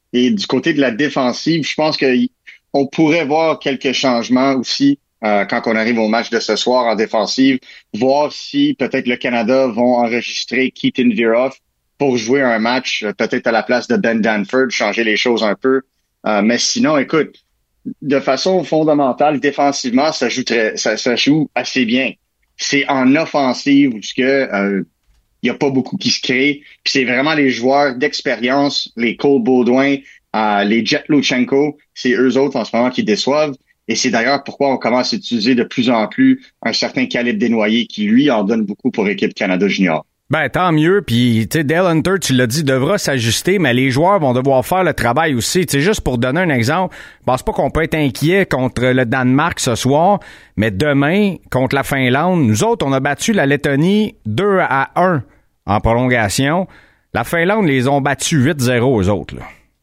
Et du côté de la défensive, je pense qu'on pourrait voir quelques changements aussi euh, quand on arrive au match de ce soir en défensive, voir si peut-être le Canada vont enregistrer Keaton Veeroff pour jouer un match euh, peut-être à la place de Ben Danford, changer les choses un peu. Euh, mais sinon, écoute, de façon fondamentale, défensivement, ça joue très, ça, ça joue assez bien. C'est en offensive où ce que euh, il y a pas beaucoup qui se crée. Puis c'est vraiment les joueurs d'expérience, les Cole Baudouin, euh, les Jet Luchenko, c'est eux autres en ce moment qui déçoivent. Et c'est d'ailleurs pourquoi on commence à utiliser de plus en plus un certain Caleb Desnoyers qui, lui, en donne beaucoup pour l'équipe Canada Junior. Ben, tant mieux. Puis, tu sais, Dale Hunter, tu l'as dit, devra s'ajuster, mais les joueurs vont devoir faire le travail aussi. Tu sais, juste pour donner un exemple, je pense pas qu'on peut être inquiet contre le Danemark ce soir, mais demain, contre la Finlande, nous autres, on a battu la Lettonie deux à un en prolongation. La Finlande les ont battus huit zéro aux autres, là.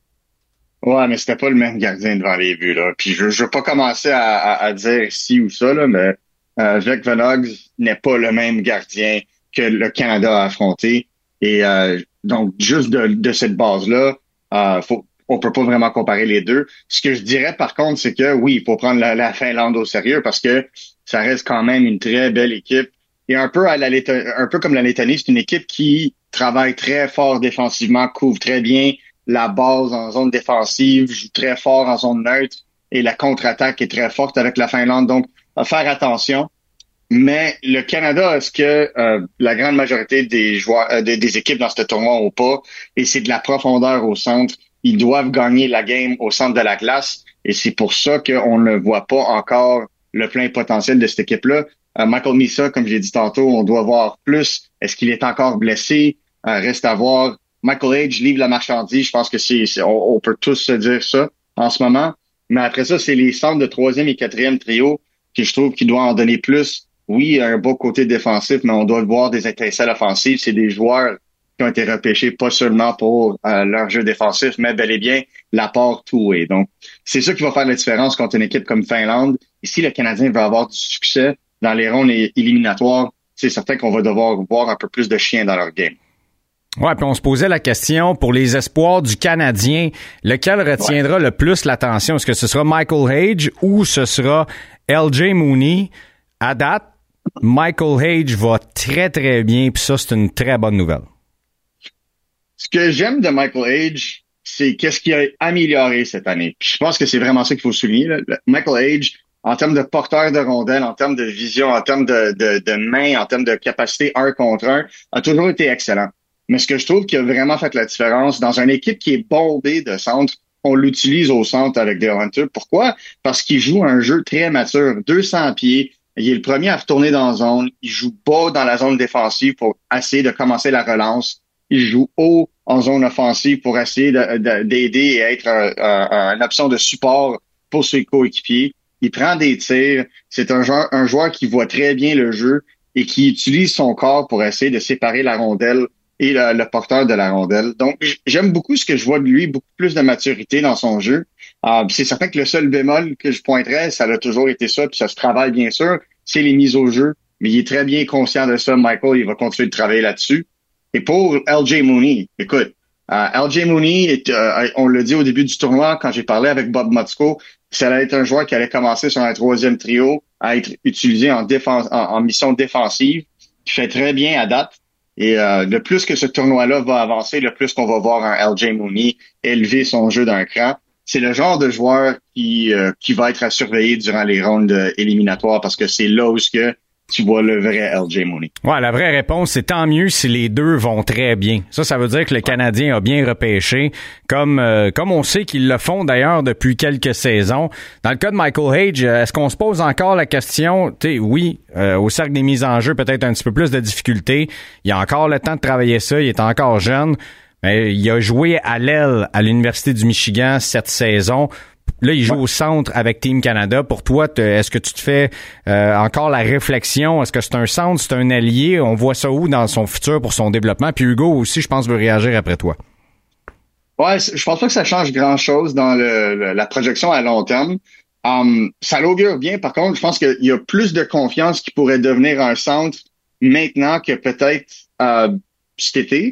Ouais, mais c'était pas le même gardien devant les buts, là. Puis je, je veux pas commencer à, à, à dire ci ou ça, là, mais euh, Jake Van Hogg n'est pas le même gardien que le Canada a affronté. Et euh, donc, juste de, de cette base-là, euh, faut, on peut pas vraiment comparer les deux. Ce que je dirais, par contre, c'est que oui, il faut prendre la, la Finlande au sérieux parce que ça reste quand même une très belle équipe. Et un peu à la un peu comme la Lettonie, c'est une équipe qui travaille très fort défensivement, couvre très bien la base en zone défensive, joue très fort en zone neutre et la contre-attaque est très forte avec la Finlande. Donc, à faire attention. Mais le Canada, est-ce que euh, la grande majorité des joueurs, euh, des, des équipes dans ce tournoi ont pas? Et c'est de la profondeur au centre. Ils doivent gagner la game au centre de la glace. Et c'est pour ça qu'on ne voit pas encore le plein potentiel de cette équipe-là. Euh, Michael Misa, comme j'ai dit tantôt, on doit voir plus. Est-ce qu'il est encore blessé? Euh, reste à voir. Michael Age livre la marchandise. Je pense que c'est, c'est on, on peut tous se dire ça en ce moment. Mais après ça, c'est les centres de troisième et quatrième trio que je trouve qu'ils doivent en donner plus. Oui, un beau côté défensif, mais on doit voir des étincelles offensives. C'est des joueurs qui ont été repêchés pas seulement pour euh, leur jeu défensif, mais bel et bien l'apport two-way. Donc, c'est ça qui va faire la différence contre une équipe comme Finlande. Et si le Canadien veut avoir du succès dans les rondes éliminatoires, c'est certain qu'on va devoir voir un peu plus de chiens dans leur game. Ouais, puis on se posait la question pour les espoirs du Canadien, lequel retiendra ouais. le plus l'attention? Est-ce que ce sera Michael Hage ou ce sera L J Mooney? À date, Michael Hage va très, très bien, puis ça, c'est une très bonne nouvelle. Ce que j'aime de Michael Hage, c'est qu'est-ce qu'il a amélioré cette année. Puis je pense que c'est vraiment ça qu'il faut souligner. Là. Michael Hage, en termes de porteur de rondelles, en termes de vision, en termes de, de, de main, en termes de capacité un contre un, a toujours été excellent. Mais ce que je trouve qui a vraiment fait la différence, dans une équipe qui est bondée de centre, on l'utilise au centre avec Dale Hunter. Pourquoi? Parce qu'il joue un jeu très mature, deux cents pieds. Il est le premier à retourner dans la zone. Il joue bas dans la zone défensive pour essayer de commencer la relance. Il joue haut en zone offensive pour essayer de, de, d'aider et être un, un, une option de support pour ses coéquipiers. Il prend des tirs. C'est un joueur, un joueur qui voit très bien le jeu et qui utilise son corps pour essayer de séparer la rondelle et le, le porteur de la rondelle. Donc, j'aime beaucoup ce que je vois de lui, beaucoup plus de maturité dans son jeu. Euh, c'est certain que le seul bémol que je pointerais, ça a toujours été ça, puis ça se travaille bien sûr, c'est les mises au jeu. Mais il est très bien conscient de ça, Michael, il va continuer de travailler là-dessus. Et pour L J Mooney, écoute, euh, L J Mooney, est, euh, on l'a dit au début du tournoi, quand j'ai parlé avec Bob Motzko, ça allait être un joueur qui allait commencer sur un troisième trio, à être utilisé en défense, en, en mission défensive, qui fait très bien à date. Et euh, le plus que ce tournoi-là va avancer, le plus qu'on va voir un L J Mooney élever son jeu d'un cran. C'est le genre de joueur qui euh, qui va être à surveiller durant les rondes éliminatoires parce que c'est là où ce que tu vois le vrai L J Mooney. Ouais, la vraie réponse, c'est tant mieux si les deux vont très bien. Ça, ça veut dire que le Canadien a bien repêché, comme euh, comme on sait qu'ils le font d'ailleurs depuis quelques saisons. Dans le cas de Michael Hage, est-ce qu'on se pose encore la question, tu sais, oui, euh, au cercle des mises en jeu, peut-être un petit peu plus de difficultés. Il a encore le temps de travailler ça, il est encore jeune. Mais il a joué à l'aile à l'Université du Michigan cette saison. Là, il joue ouais. au centre avec Team Canada. Pour toi, est-ce que tu te fais euh, encore la réflexion? Est-ce que c'est un centre, c'est un allié? On voit ça où dans son futur pour son développement? Puis Hugo aussi, je pense, veut réagir après toi. Ouais, je pense pas que ça change grand-chose dans le, le, la projection à long terme. Um, ça l'augure bien. Par contre, je pense qu'il y a plus de confiance qu'il pourrait devenir un centre maintenant que peut-être euh, cet été.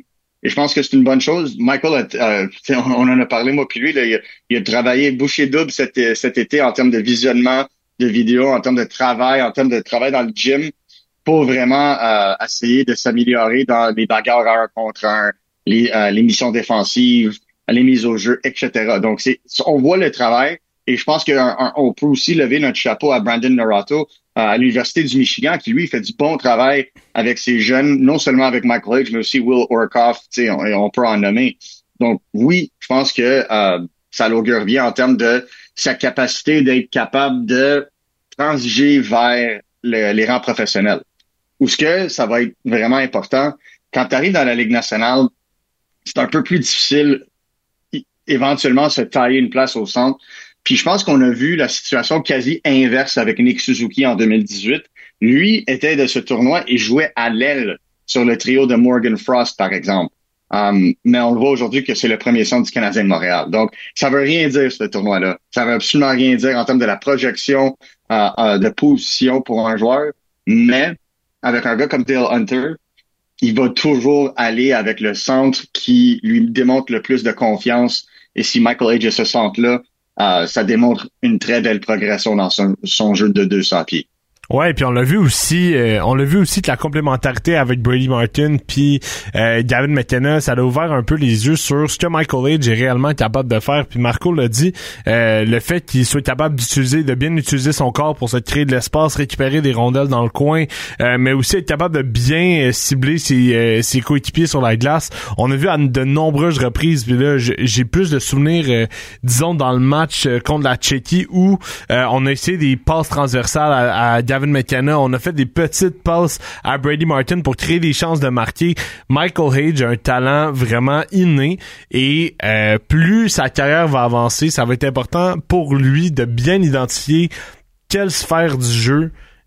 Et je pense que c'est une bonne chose. Michael, a, euh, on en a parlé, moi puis lui, là, il, a, il a travaillé bouchée double cet, cet été en termes de visionnement de vidéos, en termes de travail, en termes de travail dans le gym, pour vraiment euh, essayer de s'améliorer dans les bagarres un contre un, les, euh, les missions défensives, les mises au jeu, et cetera. Donc, c'est, on voit le travail. Et je pense qu'on peut aussi lever notre chapeau à Brandon Naruto à l'Université du Michigan, qui, lui, fait du bon travail avec ses jeunes, non seulement avec Michael Age, mais aussi Will Orkoff, tu sais, on, on peut en nommer. Donc, oui, je pense que euh, ça l'augure bien en termes de sa capacité d'être capable de transiger vers le, les rangs professionnels. Ou ce que ça va être vraiment important, quand tu arrives dans la Ligue nationale, c'est un peu plus difficile éventuellement se tailler une place au centre. Puis je pense qu'on a vu la situation quasi inverse avec Nick Suzuki en deux mille dix-huit. Lui était de ce tournoi et jouait à l'aile sur le trio de Morgan Frost, par exemple. Um, mais on le voit aujourd'hui que c'est le premier centre du Canadien de Montréal. Donc, ça veut rien dire, ce tournoi-là. Ça veut absolument rien dire en termes de la projection euh, euh, de position pour un joueur. Mais avec un gars comme Dale Hunter, il va toujours aller avec le centre qui lui démontre le plus de confiance. Et si Michael Age est ce centre-là, Euh, ça démontre une très belle progression dans son, son jeu de deux cents pieds. Ouais, puis on l'a vu aussi, euh, on l'a vu aussi que la complémentarité avec Brady Martin puis euh, David McKenna, ça a ouvert un peu les yeux sur ce que Michael Age est réellement capable de faire. Puis Marco l'a dit, euh, le fait qu'il soit capable d'utiliser, de bien utiliser son corps pour se créer de l'espace, récupérer des rondelles dans le coin, euh, mais aussi être capable de bien euh, cibler ses, euh, ses coéquipiers sur la glace. On a vu à de nombreuses reprises. Puis là, j'ai plus de souvenirs, euh, disons dans le match euh, contre la Tchéquie où euh, on a essayé des passes transversales à, à David McKenna, on a fait des petites passes à Brady Martin pour créer des chances de marquer. Michael Age a un talent vraiment inné et euh, plus sa carrière va avancer, ça va être important pour lui de bien identifier quelle sphère du jeu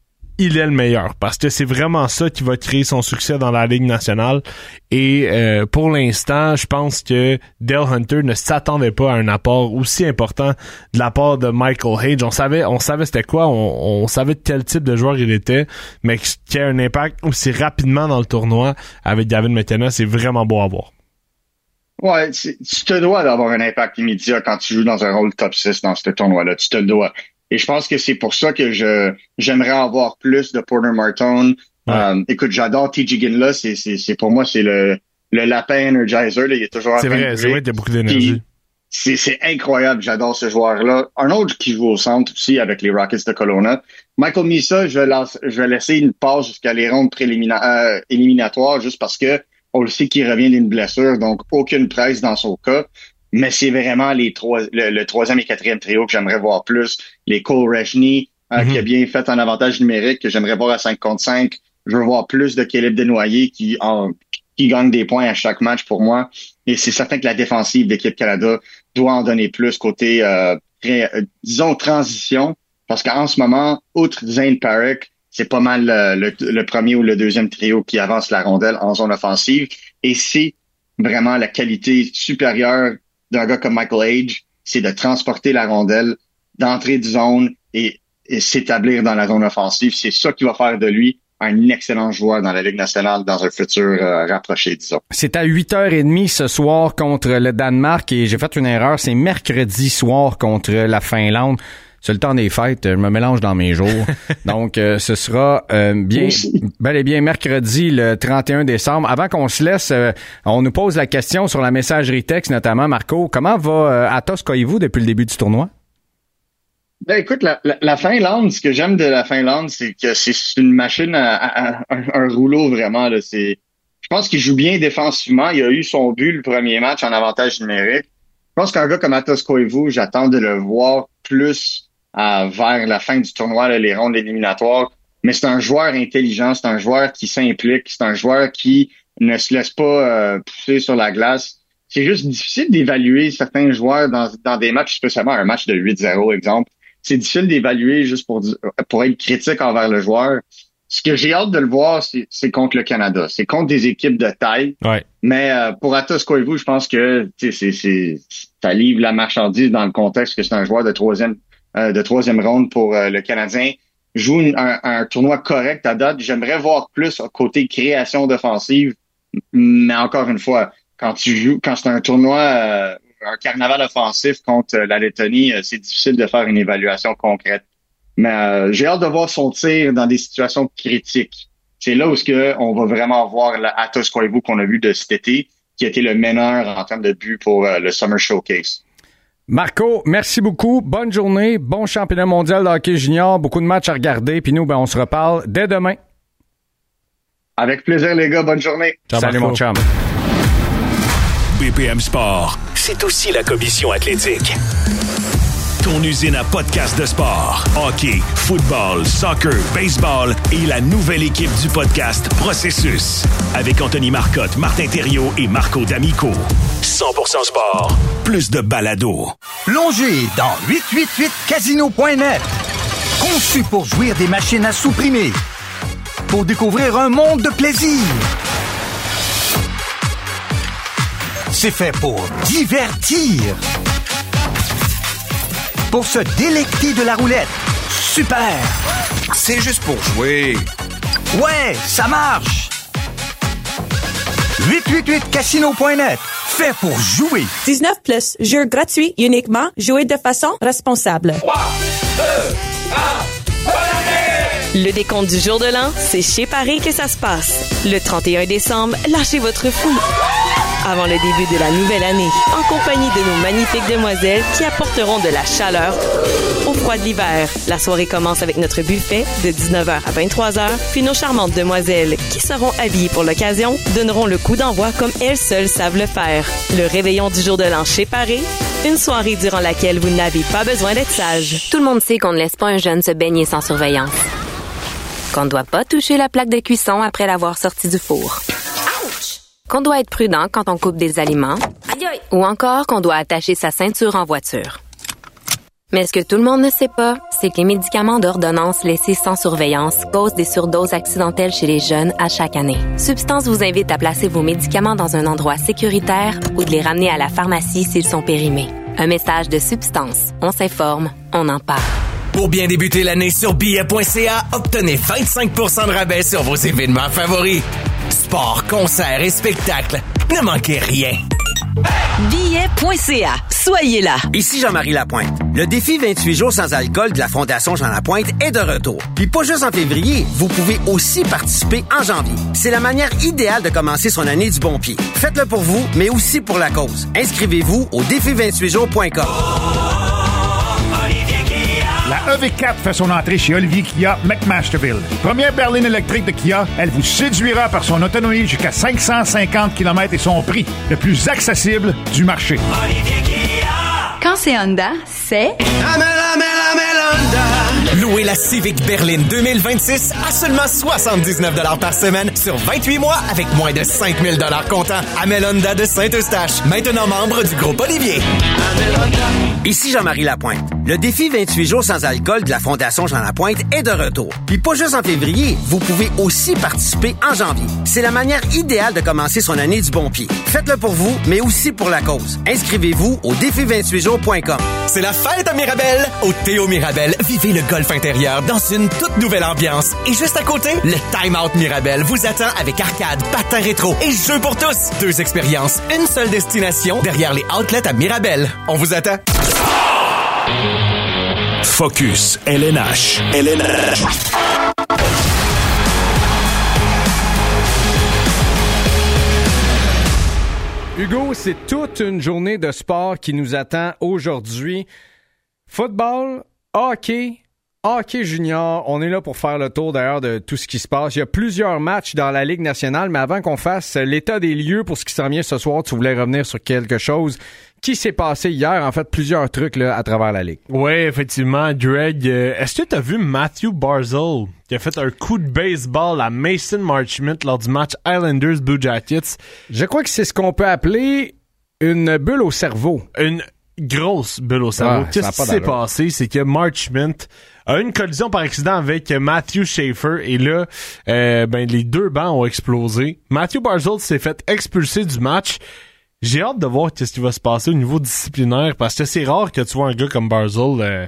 il est le meilleur, parce que c'est vraiment ça qui va créer son succès dans la Ligue nationale. Et euh, pour l'instant, je pense que Dale Hunter ne s'attendait pas à un apport aussi important de la part de Michael Age. On savait, on savait c'était quoi, on, on savait de quel type de joueur il était, mais qu'il y a un impact aussi rapidement dans le tournoi avec David McKenna, c'est vraiment beau à voir. Ouais, tu te dois d'avoir un impact immédiat quand tu joues dans un rôle top six dans ce tournoi-là. Tu te le dois. Et je pense que c'est pour ça que je j'aimerais avoir plus de Porter Martone. Ouais. Um, écoute, j'adore T J Ginla. C'est c'est c'est pour moi c'est le le lapin energizer. Là, il est toujours. En c'est train vrai, de c'est vrai qu'il y a beaucoup d'énergie. C'est c'est incroyable. J'adore ce joueur-là. Un autre qui joue au centre aussi avec les Rockets de Kelowna. Michael Misa, je vais lancer, je vais laisser une passe jusqu'à les rondes préliminaires euh, éliminatoires juste parce que on le sait qu'il revient d'une blessure, donc aucune presse dans son cas. Mais c'est vraiment les trois, le, le troisième et quatrième trio que j'aimerais voir plus. Les Cole Rechny, euh, mm-hmm. qui a bien fait en avantage numérique, que j'aimerais voir à cinq contre cinq. Je veux voir plus de Caleb Desnoyers qui, en, qui gagne des points à chaque match pour moi. Et c'est certain que la défensive d'équipe Canada doit en donner plus côté, euh, très, euh, disons, transition. Parce qu'en ce moment, outre Zane Parek, c'est pas mal le, le, le premier ou le deuxième trio qui avance la rondelle en zone offensive. Et c'est vraiment la qualité supérieure d'un gars comme Michael Age, c'est de transporter la rondelle, d'entrer de zone et, et s'établir dans la zone offensive. C'est ça qui va faire de lui un excellent joueur dans la Ligue nationale dans un futur euh, rapproché, disons. C'est à huit heures trente ce soir contre le Danemark et j'ai fait une erreur, c'est mercredi soir contre la Finlande. C'est le temps des fêtes, je me mélange dans mes jours. Donc, euh, ce sera euh, bien, bel et bien mercredi, le trente et un décembre. Avant qu'on se laisse, euh, on nous pose la question sur la messagerie texte, notamment, Marco. Comment va euh, Atos Koivu depuis le début du tournoi? Ben écoute, la, la, la Finlande, ce que j'aime de la Finlande, c'est que c'est une machine à, à, à un, un rouleau vraiment. Là. C'est, je pense qu'il joue bien défensivement. Il a eu son but le premier match en avantage numérique. Je pense qu'un gars comme Atos Koivu, j'attends de le voir plus à, vers la fin du tournoi, là, les rondes éliminatoires. Mais c'est un joueur intelligent, c'est un joueur qui s'implique, c'est un joueur qui ne se laisse pas euh, pousser sur la glace. C'est juste difficile d'évaluer certains joueurs dans, dans des matchs, spécialement un match de huit zéro, exemple. C'est difficile d'évaluer juste pour pour être critique envers le joueur. Ce que j'ai hâte de le voir, c'est, c'est contre le Canada. C'est contre des équipes de taille. Ouais. Mais euh, pour Atos Koivu, je pense que c'est, c'est, ça livre la marchandise dans le contexte que c'est un joueur de troisième euh, de troisième ronde pour euh, le Canadien. Joue une, un, un tournoi correct à date. J'aimerais voir plus côté création d'offensive. Mais encore une fois, quand tu joues, quand c'est un tournoi, euh, un carnaval offensif contre la Lettonie, euh, c'est difficile de faire une évaluation concrète. Mais euh, j'ai hâte de voir son tir dans des situations critiques. C'est là où ce que on va vraiment voir la Atos Koivu qu'on a vu de cet été, qui a été le meneur en termes de buts pour euh, le Summer Showcase. Marco, merci beaucoup. Bonne journée. Bon championnat mondial de hockey junior. Beaucoup de matchs à regarder. Puis nous, ben, on se reparle dès demain. Avec plaisir, les gars. Bonne journée. Ciao, salut, Marco. Mon chum. B P M Sport, c'est aussi la commission athlétique. Ton usine à podcast de sport. Hockey, football, soccer, baseball et la nouvelle équipe du podcast Processus. Avec Anthony Marcotte, Martin Thériault et Marco D'Amico. cent pour cent sport. Plus de balado. Plongez dans huit cent quatre-vingt-huit casino point net. Conçu pour jouir des machines à sous-primer. Pour découvrir un monde de plaisir. C'est fait pour divertir. Pour se délecter de la roulette. Super! C'est juste pour jouer. Ouais, ça marche! huit cent quatre-vingt-huit casino point net. Fait pour jouer. dix-neuf plus. Jeu gratuit, uniquement. Jouer de façon responsable. trois, deux, un, Le décompte du jour de l'an, c'est chez Paris que ça se passe. Le trente et un décembre, lâchez votre fou. Avant le début de la nouvelle année, en compagnie de nos magnifiques demoiselles qui apporteront de la chaleur au froid de l'hiver. La soirée commence avec notre buffet de dix-neuf heures à vingt-trois heures, puis nos charmantes demoiselles qui seront habillées pour l'occasion donneront le coup d'envoi comme elles seules savent le faire. Le réveillon du jour de l'an chez Paris, une soirée durant laquelle vous n'avez pas besoin d'être sage. Tout le monde sait qu'on ne laisse pas un jeune se baigner sans surveillance. Qu'on ne doit pas toucher la plaque de cuisson après l'avoir sorti du four. Qu'on doit être prudent quand on coupe des aliments. Aïe aïe. Ou encore qu'on doit attacher sa ceinture en voiture. Mais ce que tout le monde ne sait pas, c'est que les médicaments d'ordonnance laissés sans surveillance causent des surdoses accidentelles chez les jeunes à chaque année. Substance vous invite à placer vos médicaments dans un endroit sécuritaire ou de les ramener à la pharmacie s'ils sont périmés. Un message de Substance. On s'informe, on en parle. Pour bien débuter l'année sur billet point c a, obtenez vingt-cinq pour cent de rabais sur vos événements favoris. Sport, concerts et spectacles. Ne manquez rien. billet point c a. Soyez là. Ici Jean-Marie Lapointe. Le défi vingt-huit jours sans alcool de la Fondation Jean Lapointe est de retour. Puis pas juste en février, vous pouvez aussi participer en janvier. C'est la manière idéale de commencer son année du bon pied. Faites-le pour vous, mais aussi pour la cause. Inscrivez-vous au défi vingt-huit jours point com. La E V quatre fait son entrée chez Olivier Kia McMasterville. Première berline électrique de Kia, elle vous séduira par son autonomie jusqu'à cinq cent cinquante kilomètres et son prix, le plus accessible du marché. Quand c'est Honda, c'est... Louez la Civic Berline deux mille vingt-six à seulement soixante-dix-neuf dollars par semaine sur vingt-huit mois avec moins de cinq mille dollars comptant. Amel Honda de Saint-Eustache, maintenant membre du groupe Olivier. Ici Jean-Marie Lapointe. Le défi vingt-huit jours sans alcool de la Fondation Jean Lapointe est de retour. Puis pas juste en février, vous pouvez aussi participer en janvier. C'est la manière idéale de commencer son année du bon pied. Faites-le pour vous, mais aussi pour la cause. Inscrivez-vous au défi vingt-huit jours point com. C'est la fête à Mirabel. Au Théo Mirabel, vivez le golf intérieur dans une toute nouvelle ambiance. Et juste à côté, le Time Out Mirabel vous attend avec arcade, patins rétro et jeux pour tous. Deux expériences, une seule destination derrière les outlets à Mirabel. On vous attend. Focus L N H. L N H. Hugo, c'est toute une journée de sport qui nous attend aujourd'hui. Football, hockey, hockey junior. On est là pour faire le tour d'ailleurs de tout ce qui se passe. Il y a plusieurs matchs dans la Ligue nationale, mais avant qu'on fasse l'état des lieux pour ce qui s'en vient ce soir, tu voulais revenir sur quelque chose qui s'est passé hier, en fait, plusieurs trucs là, à travers la Ligue. Oui, effectivement, Greg. Euh, est-ce que tu as vu Matthew Barzal qui a fait un coup de baseball à Mason Marchment lors du match Islanders Blue Jackets? Je crois que c'est ce qu'on peut appeler une bulle au cerveau. Une grosse bulle au cerveau. Ah, Qu'est-ce qui s'est passé? C'est que Marchment a eu une collision par accident avec Matthew Schaefer et là, euh, ben les deux bancs ont explosé. Matthew Barzal s'est fait expulser du match. J'ai hâte de voir qu'est-ce qui va se passer au niveau disciplinaire parce que c'est rare que tu vois un gars comme Barzal euh,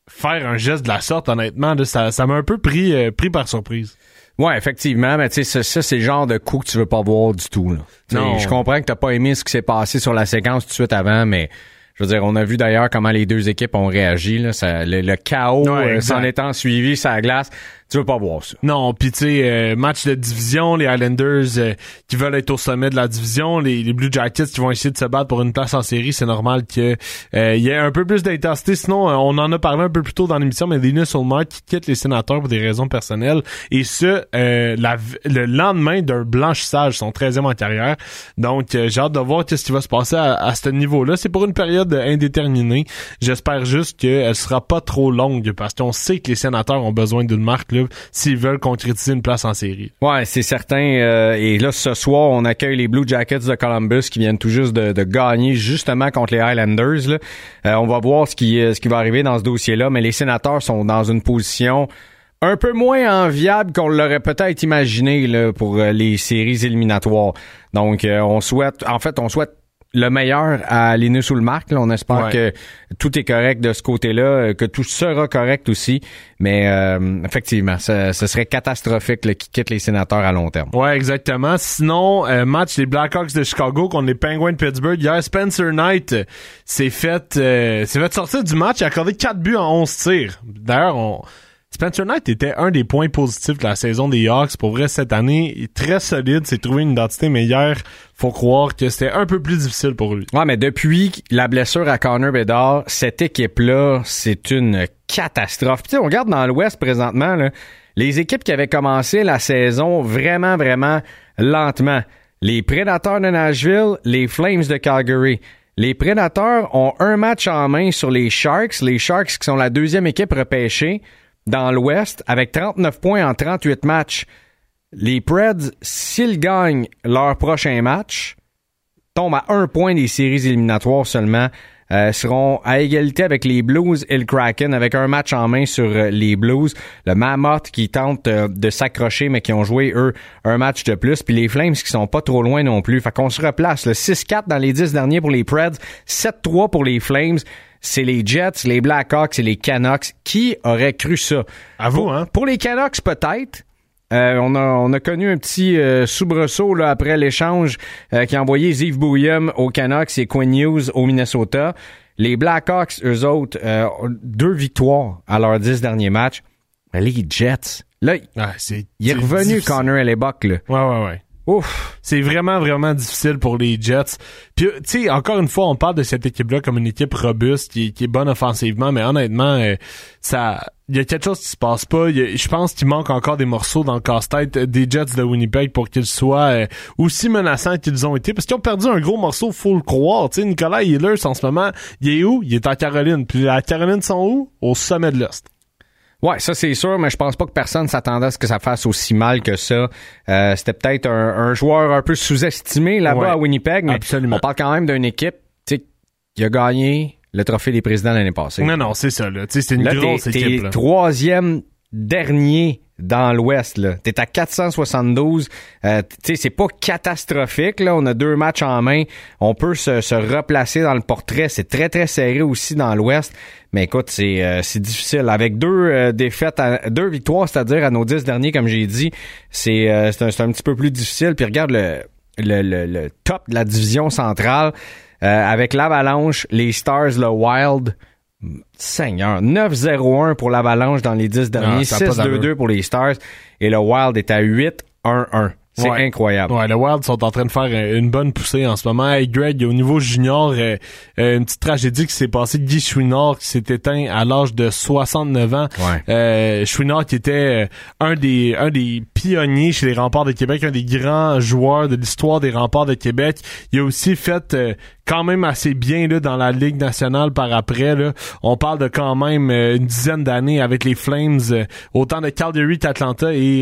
faire un geste de la sorte, honnêtement, là, ça, ça m'a un peu pris, euh, pris par surprise. Ouais, effectivement, mais tu sais, ça, ça, c'est le genre de coup que tu veux pas voir du tout, là. Non. Je comprends que t'as pas aimé ce qui s'est passé sur la séquence tout de suite avant, mais je veux dire, on a vu d'ailleurs comment les deux équipes ont réagi, là. Ça, le, le chaos ouais, euh, s'en étant suivi sur la glace. Tu veux pas voir ça. Non, puis tu sais, euh, match de division, les Islanders euh, qui veulent être au sommet de la division, les, les Blue Jackets qui vont essayer de se battre pour une place en série, c'est normal que euh, y ait un peu plus d'intensité. Sinon, euh, on en a parlé un peu plus tôt dans l'émission, mais Linus Ullmark qui quitte les Sénateurs pour des raisons personnelles, et ce, euh, la, le lendemain d'un blanchissage, son treizième en carrière. Donc, euh, j'ai hâte de voir qu'est-ce qui va se passer à, à ce niveau-là. C'est pour une période indéterminée. J'espère juste qu'elle sera pas trop longue, parce qu'on sait que les Sénateurs ont besoin d'une marque, là, s'ils veulent concrétiser une place en série. Ouais, c'est certain. Euh, et là, ce soir, on accueille les Blue Jackets de Columbus qui viennent tout juste de, de gagner justement contre les Highlanders. Là. Euh, on va voir ce qui, ce qui va arriver dans ce dossier-là, mais les Sénateurs sont dans une position un peu moins enviable qu'on l'aurait peut-être imaginé là, pour euh, les séries éliminatoires. Donc, euh, on souhaite, en fait, on souhaite le meilleur à Linus Ullmark. Là, on espère ouais. que tout est correct de ce côté-là, que tout sera correct aussi. Mais euh, effectivement, ce, ce serait catastrophique là, qu'il quitte les Sénateurs à long terme. Ouais, exactement. Sinon, euh, match des Blackhawks de Chicago contre les Penguins de Pittsburgh. Hier, Spencer Knight euh, s'est fait euh, s'est fait sortir du match. Il a accordé quatre buts en onze tirs. D'ailleurs, on... Spencer Knight était un des points positifs de la saison des Hawks. Pour vrai, cette année, il est très solide, s'est trouvé une identité, mais hier, faut croire que c'était un peu plus difficile pour lui. Ouais, mais depuis la blessure à Connor Bedard, cette équipe-là, c'est une catastrophe. Tu sais, on regarde dans l'Ouest présentement, là, les équipes qui avaient commencé la saison vraiment, vraiment lentement. Les Prédateurs de Nashville, les Flames de Calgary. Les Prédateurs ont un match en main sur les Sharks. Les Sharks qui sont la deuxième équipe repêchée dans l'Ouest, avec trente-neuf points en trente-huit matchs. Les Preds, s'ils gagnent leur prochain match, tombent à un point des séries éliminatoires seulement, euh, seront à égalité avec les Blues et le Kraken, avec un match en main sur euh, les Blues. Le Mammoth qui tente euh, de s'accrocher, mais qui ont joué, eux, un match de plus. Puis les Flames qui sont pas trop loin non plus. Fait qu'on se replace. Le six quatre dans les dix derniers pour les Preds, sept trois pour les Flames. C'est les Jets, les Blackhawks et les Canucks. Qui aurait cru ça? À vous, hein? Pour les Canucks, peut-être. Euh, on a on a connu un petit euh, soubresaut là, après l'échange euh, qui a envoyé Yves Bouillum aux Canucks et Quinn Hughes au Minnesota. Les Blackhawks, eux autres, euh, deux victoires à leurs dix derniers matchs. Mais les Jets, là, ah, c'est, il est, c'est revenu difficile. Connor Hellebuyck, là. Ouais, ouais, ouais. Ouf. C'est vraiment, vraiment difficile pour les Jets. Puis, tu sais, encore une fois, on parle de cette équipe-là comme une équipe robuste, qui, qui est bonne offensivement, mais honnêtement, euh, ça, il y a quelque chose qui se passe pas. Je pense qu'il manque encore des morceaux dans le casse-tête des Jets de Winnipeg pour qu'ils soient euh, aussi menaçants qu'ils ont été, parce qu'ils ont perdu un gros morceau, faut le croire. Tu sais, Nicolas Ehlers, en ce moment, il est où? Il est en Caroline. Puis la Caroline sont où? Au sommet de l'Est. Ouais, ça c'est sûr, mais je pense pas que personne s'attendait à ce que ça fasse aussi mal que ça. Euh, c'était peut-être un, un joueur un peu sous-estimé là-bas ouais, à Winnipeg, mais absolument. On parle quand même d'une équipe, tu sais, qui a gagné le trophée des présidents l'année passée. Non, non, c'est ça, là. Tu sais, c'est une là, grosse t'es, équipe, t'es là. troisième dernier dans l'Ouest, là. T'es à quatre cent soixante-douze. Euh, tu sais, c'est pas catastrophique, là. On a deux matchs en main. On peut se, se replacer dans le portrait. C'est très, très serré aussi dans l'Ouest. Mais écoute, c'est, euh, c'est difficile. Avec deux euh, défaites, à, deux victoires, c'est-à-dire à nos dix derniers, comme j'ai dit, c'est, euh, c'est, un, c'est un petit peu plus difficile. Puis regarde le, le, le, le top de la division centrale. Euh, avec l'Avalanche, les Stars, le Wild. Seigneur, neuf zéro un pour l'Avalanche dans les dix derniers, ah, six deux deux pour les Stars, et le Wild est à huit un un. C'est ouais. incroyable. Ouais, le Wild sont en train de faire une bonne poussée en ce moment. Hey Greg, au niveau junior, euh, euh, une petite tragédie qui s'est passée. Guy Chouinard qui s'est éteint à l'âge de soixante-neuf ans. Ouais. Euh, Chouinard qui était un des un des pionniers chez les Remparts de Québec, un des grands joueurs de l'histoire des Remparts de Québec. Il a aussi fait euh, quand même assez bien là dans la Ligue nationale par après. Là. On parle de quand même euh, une dizaine d'années avec les Flames, euh, autant de Calgary qu'Atlanta et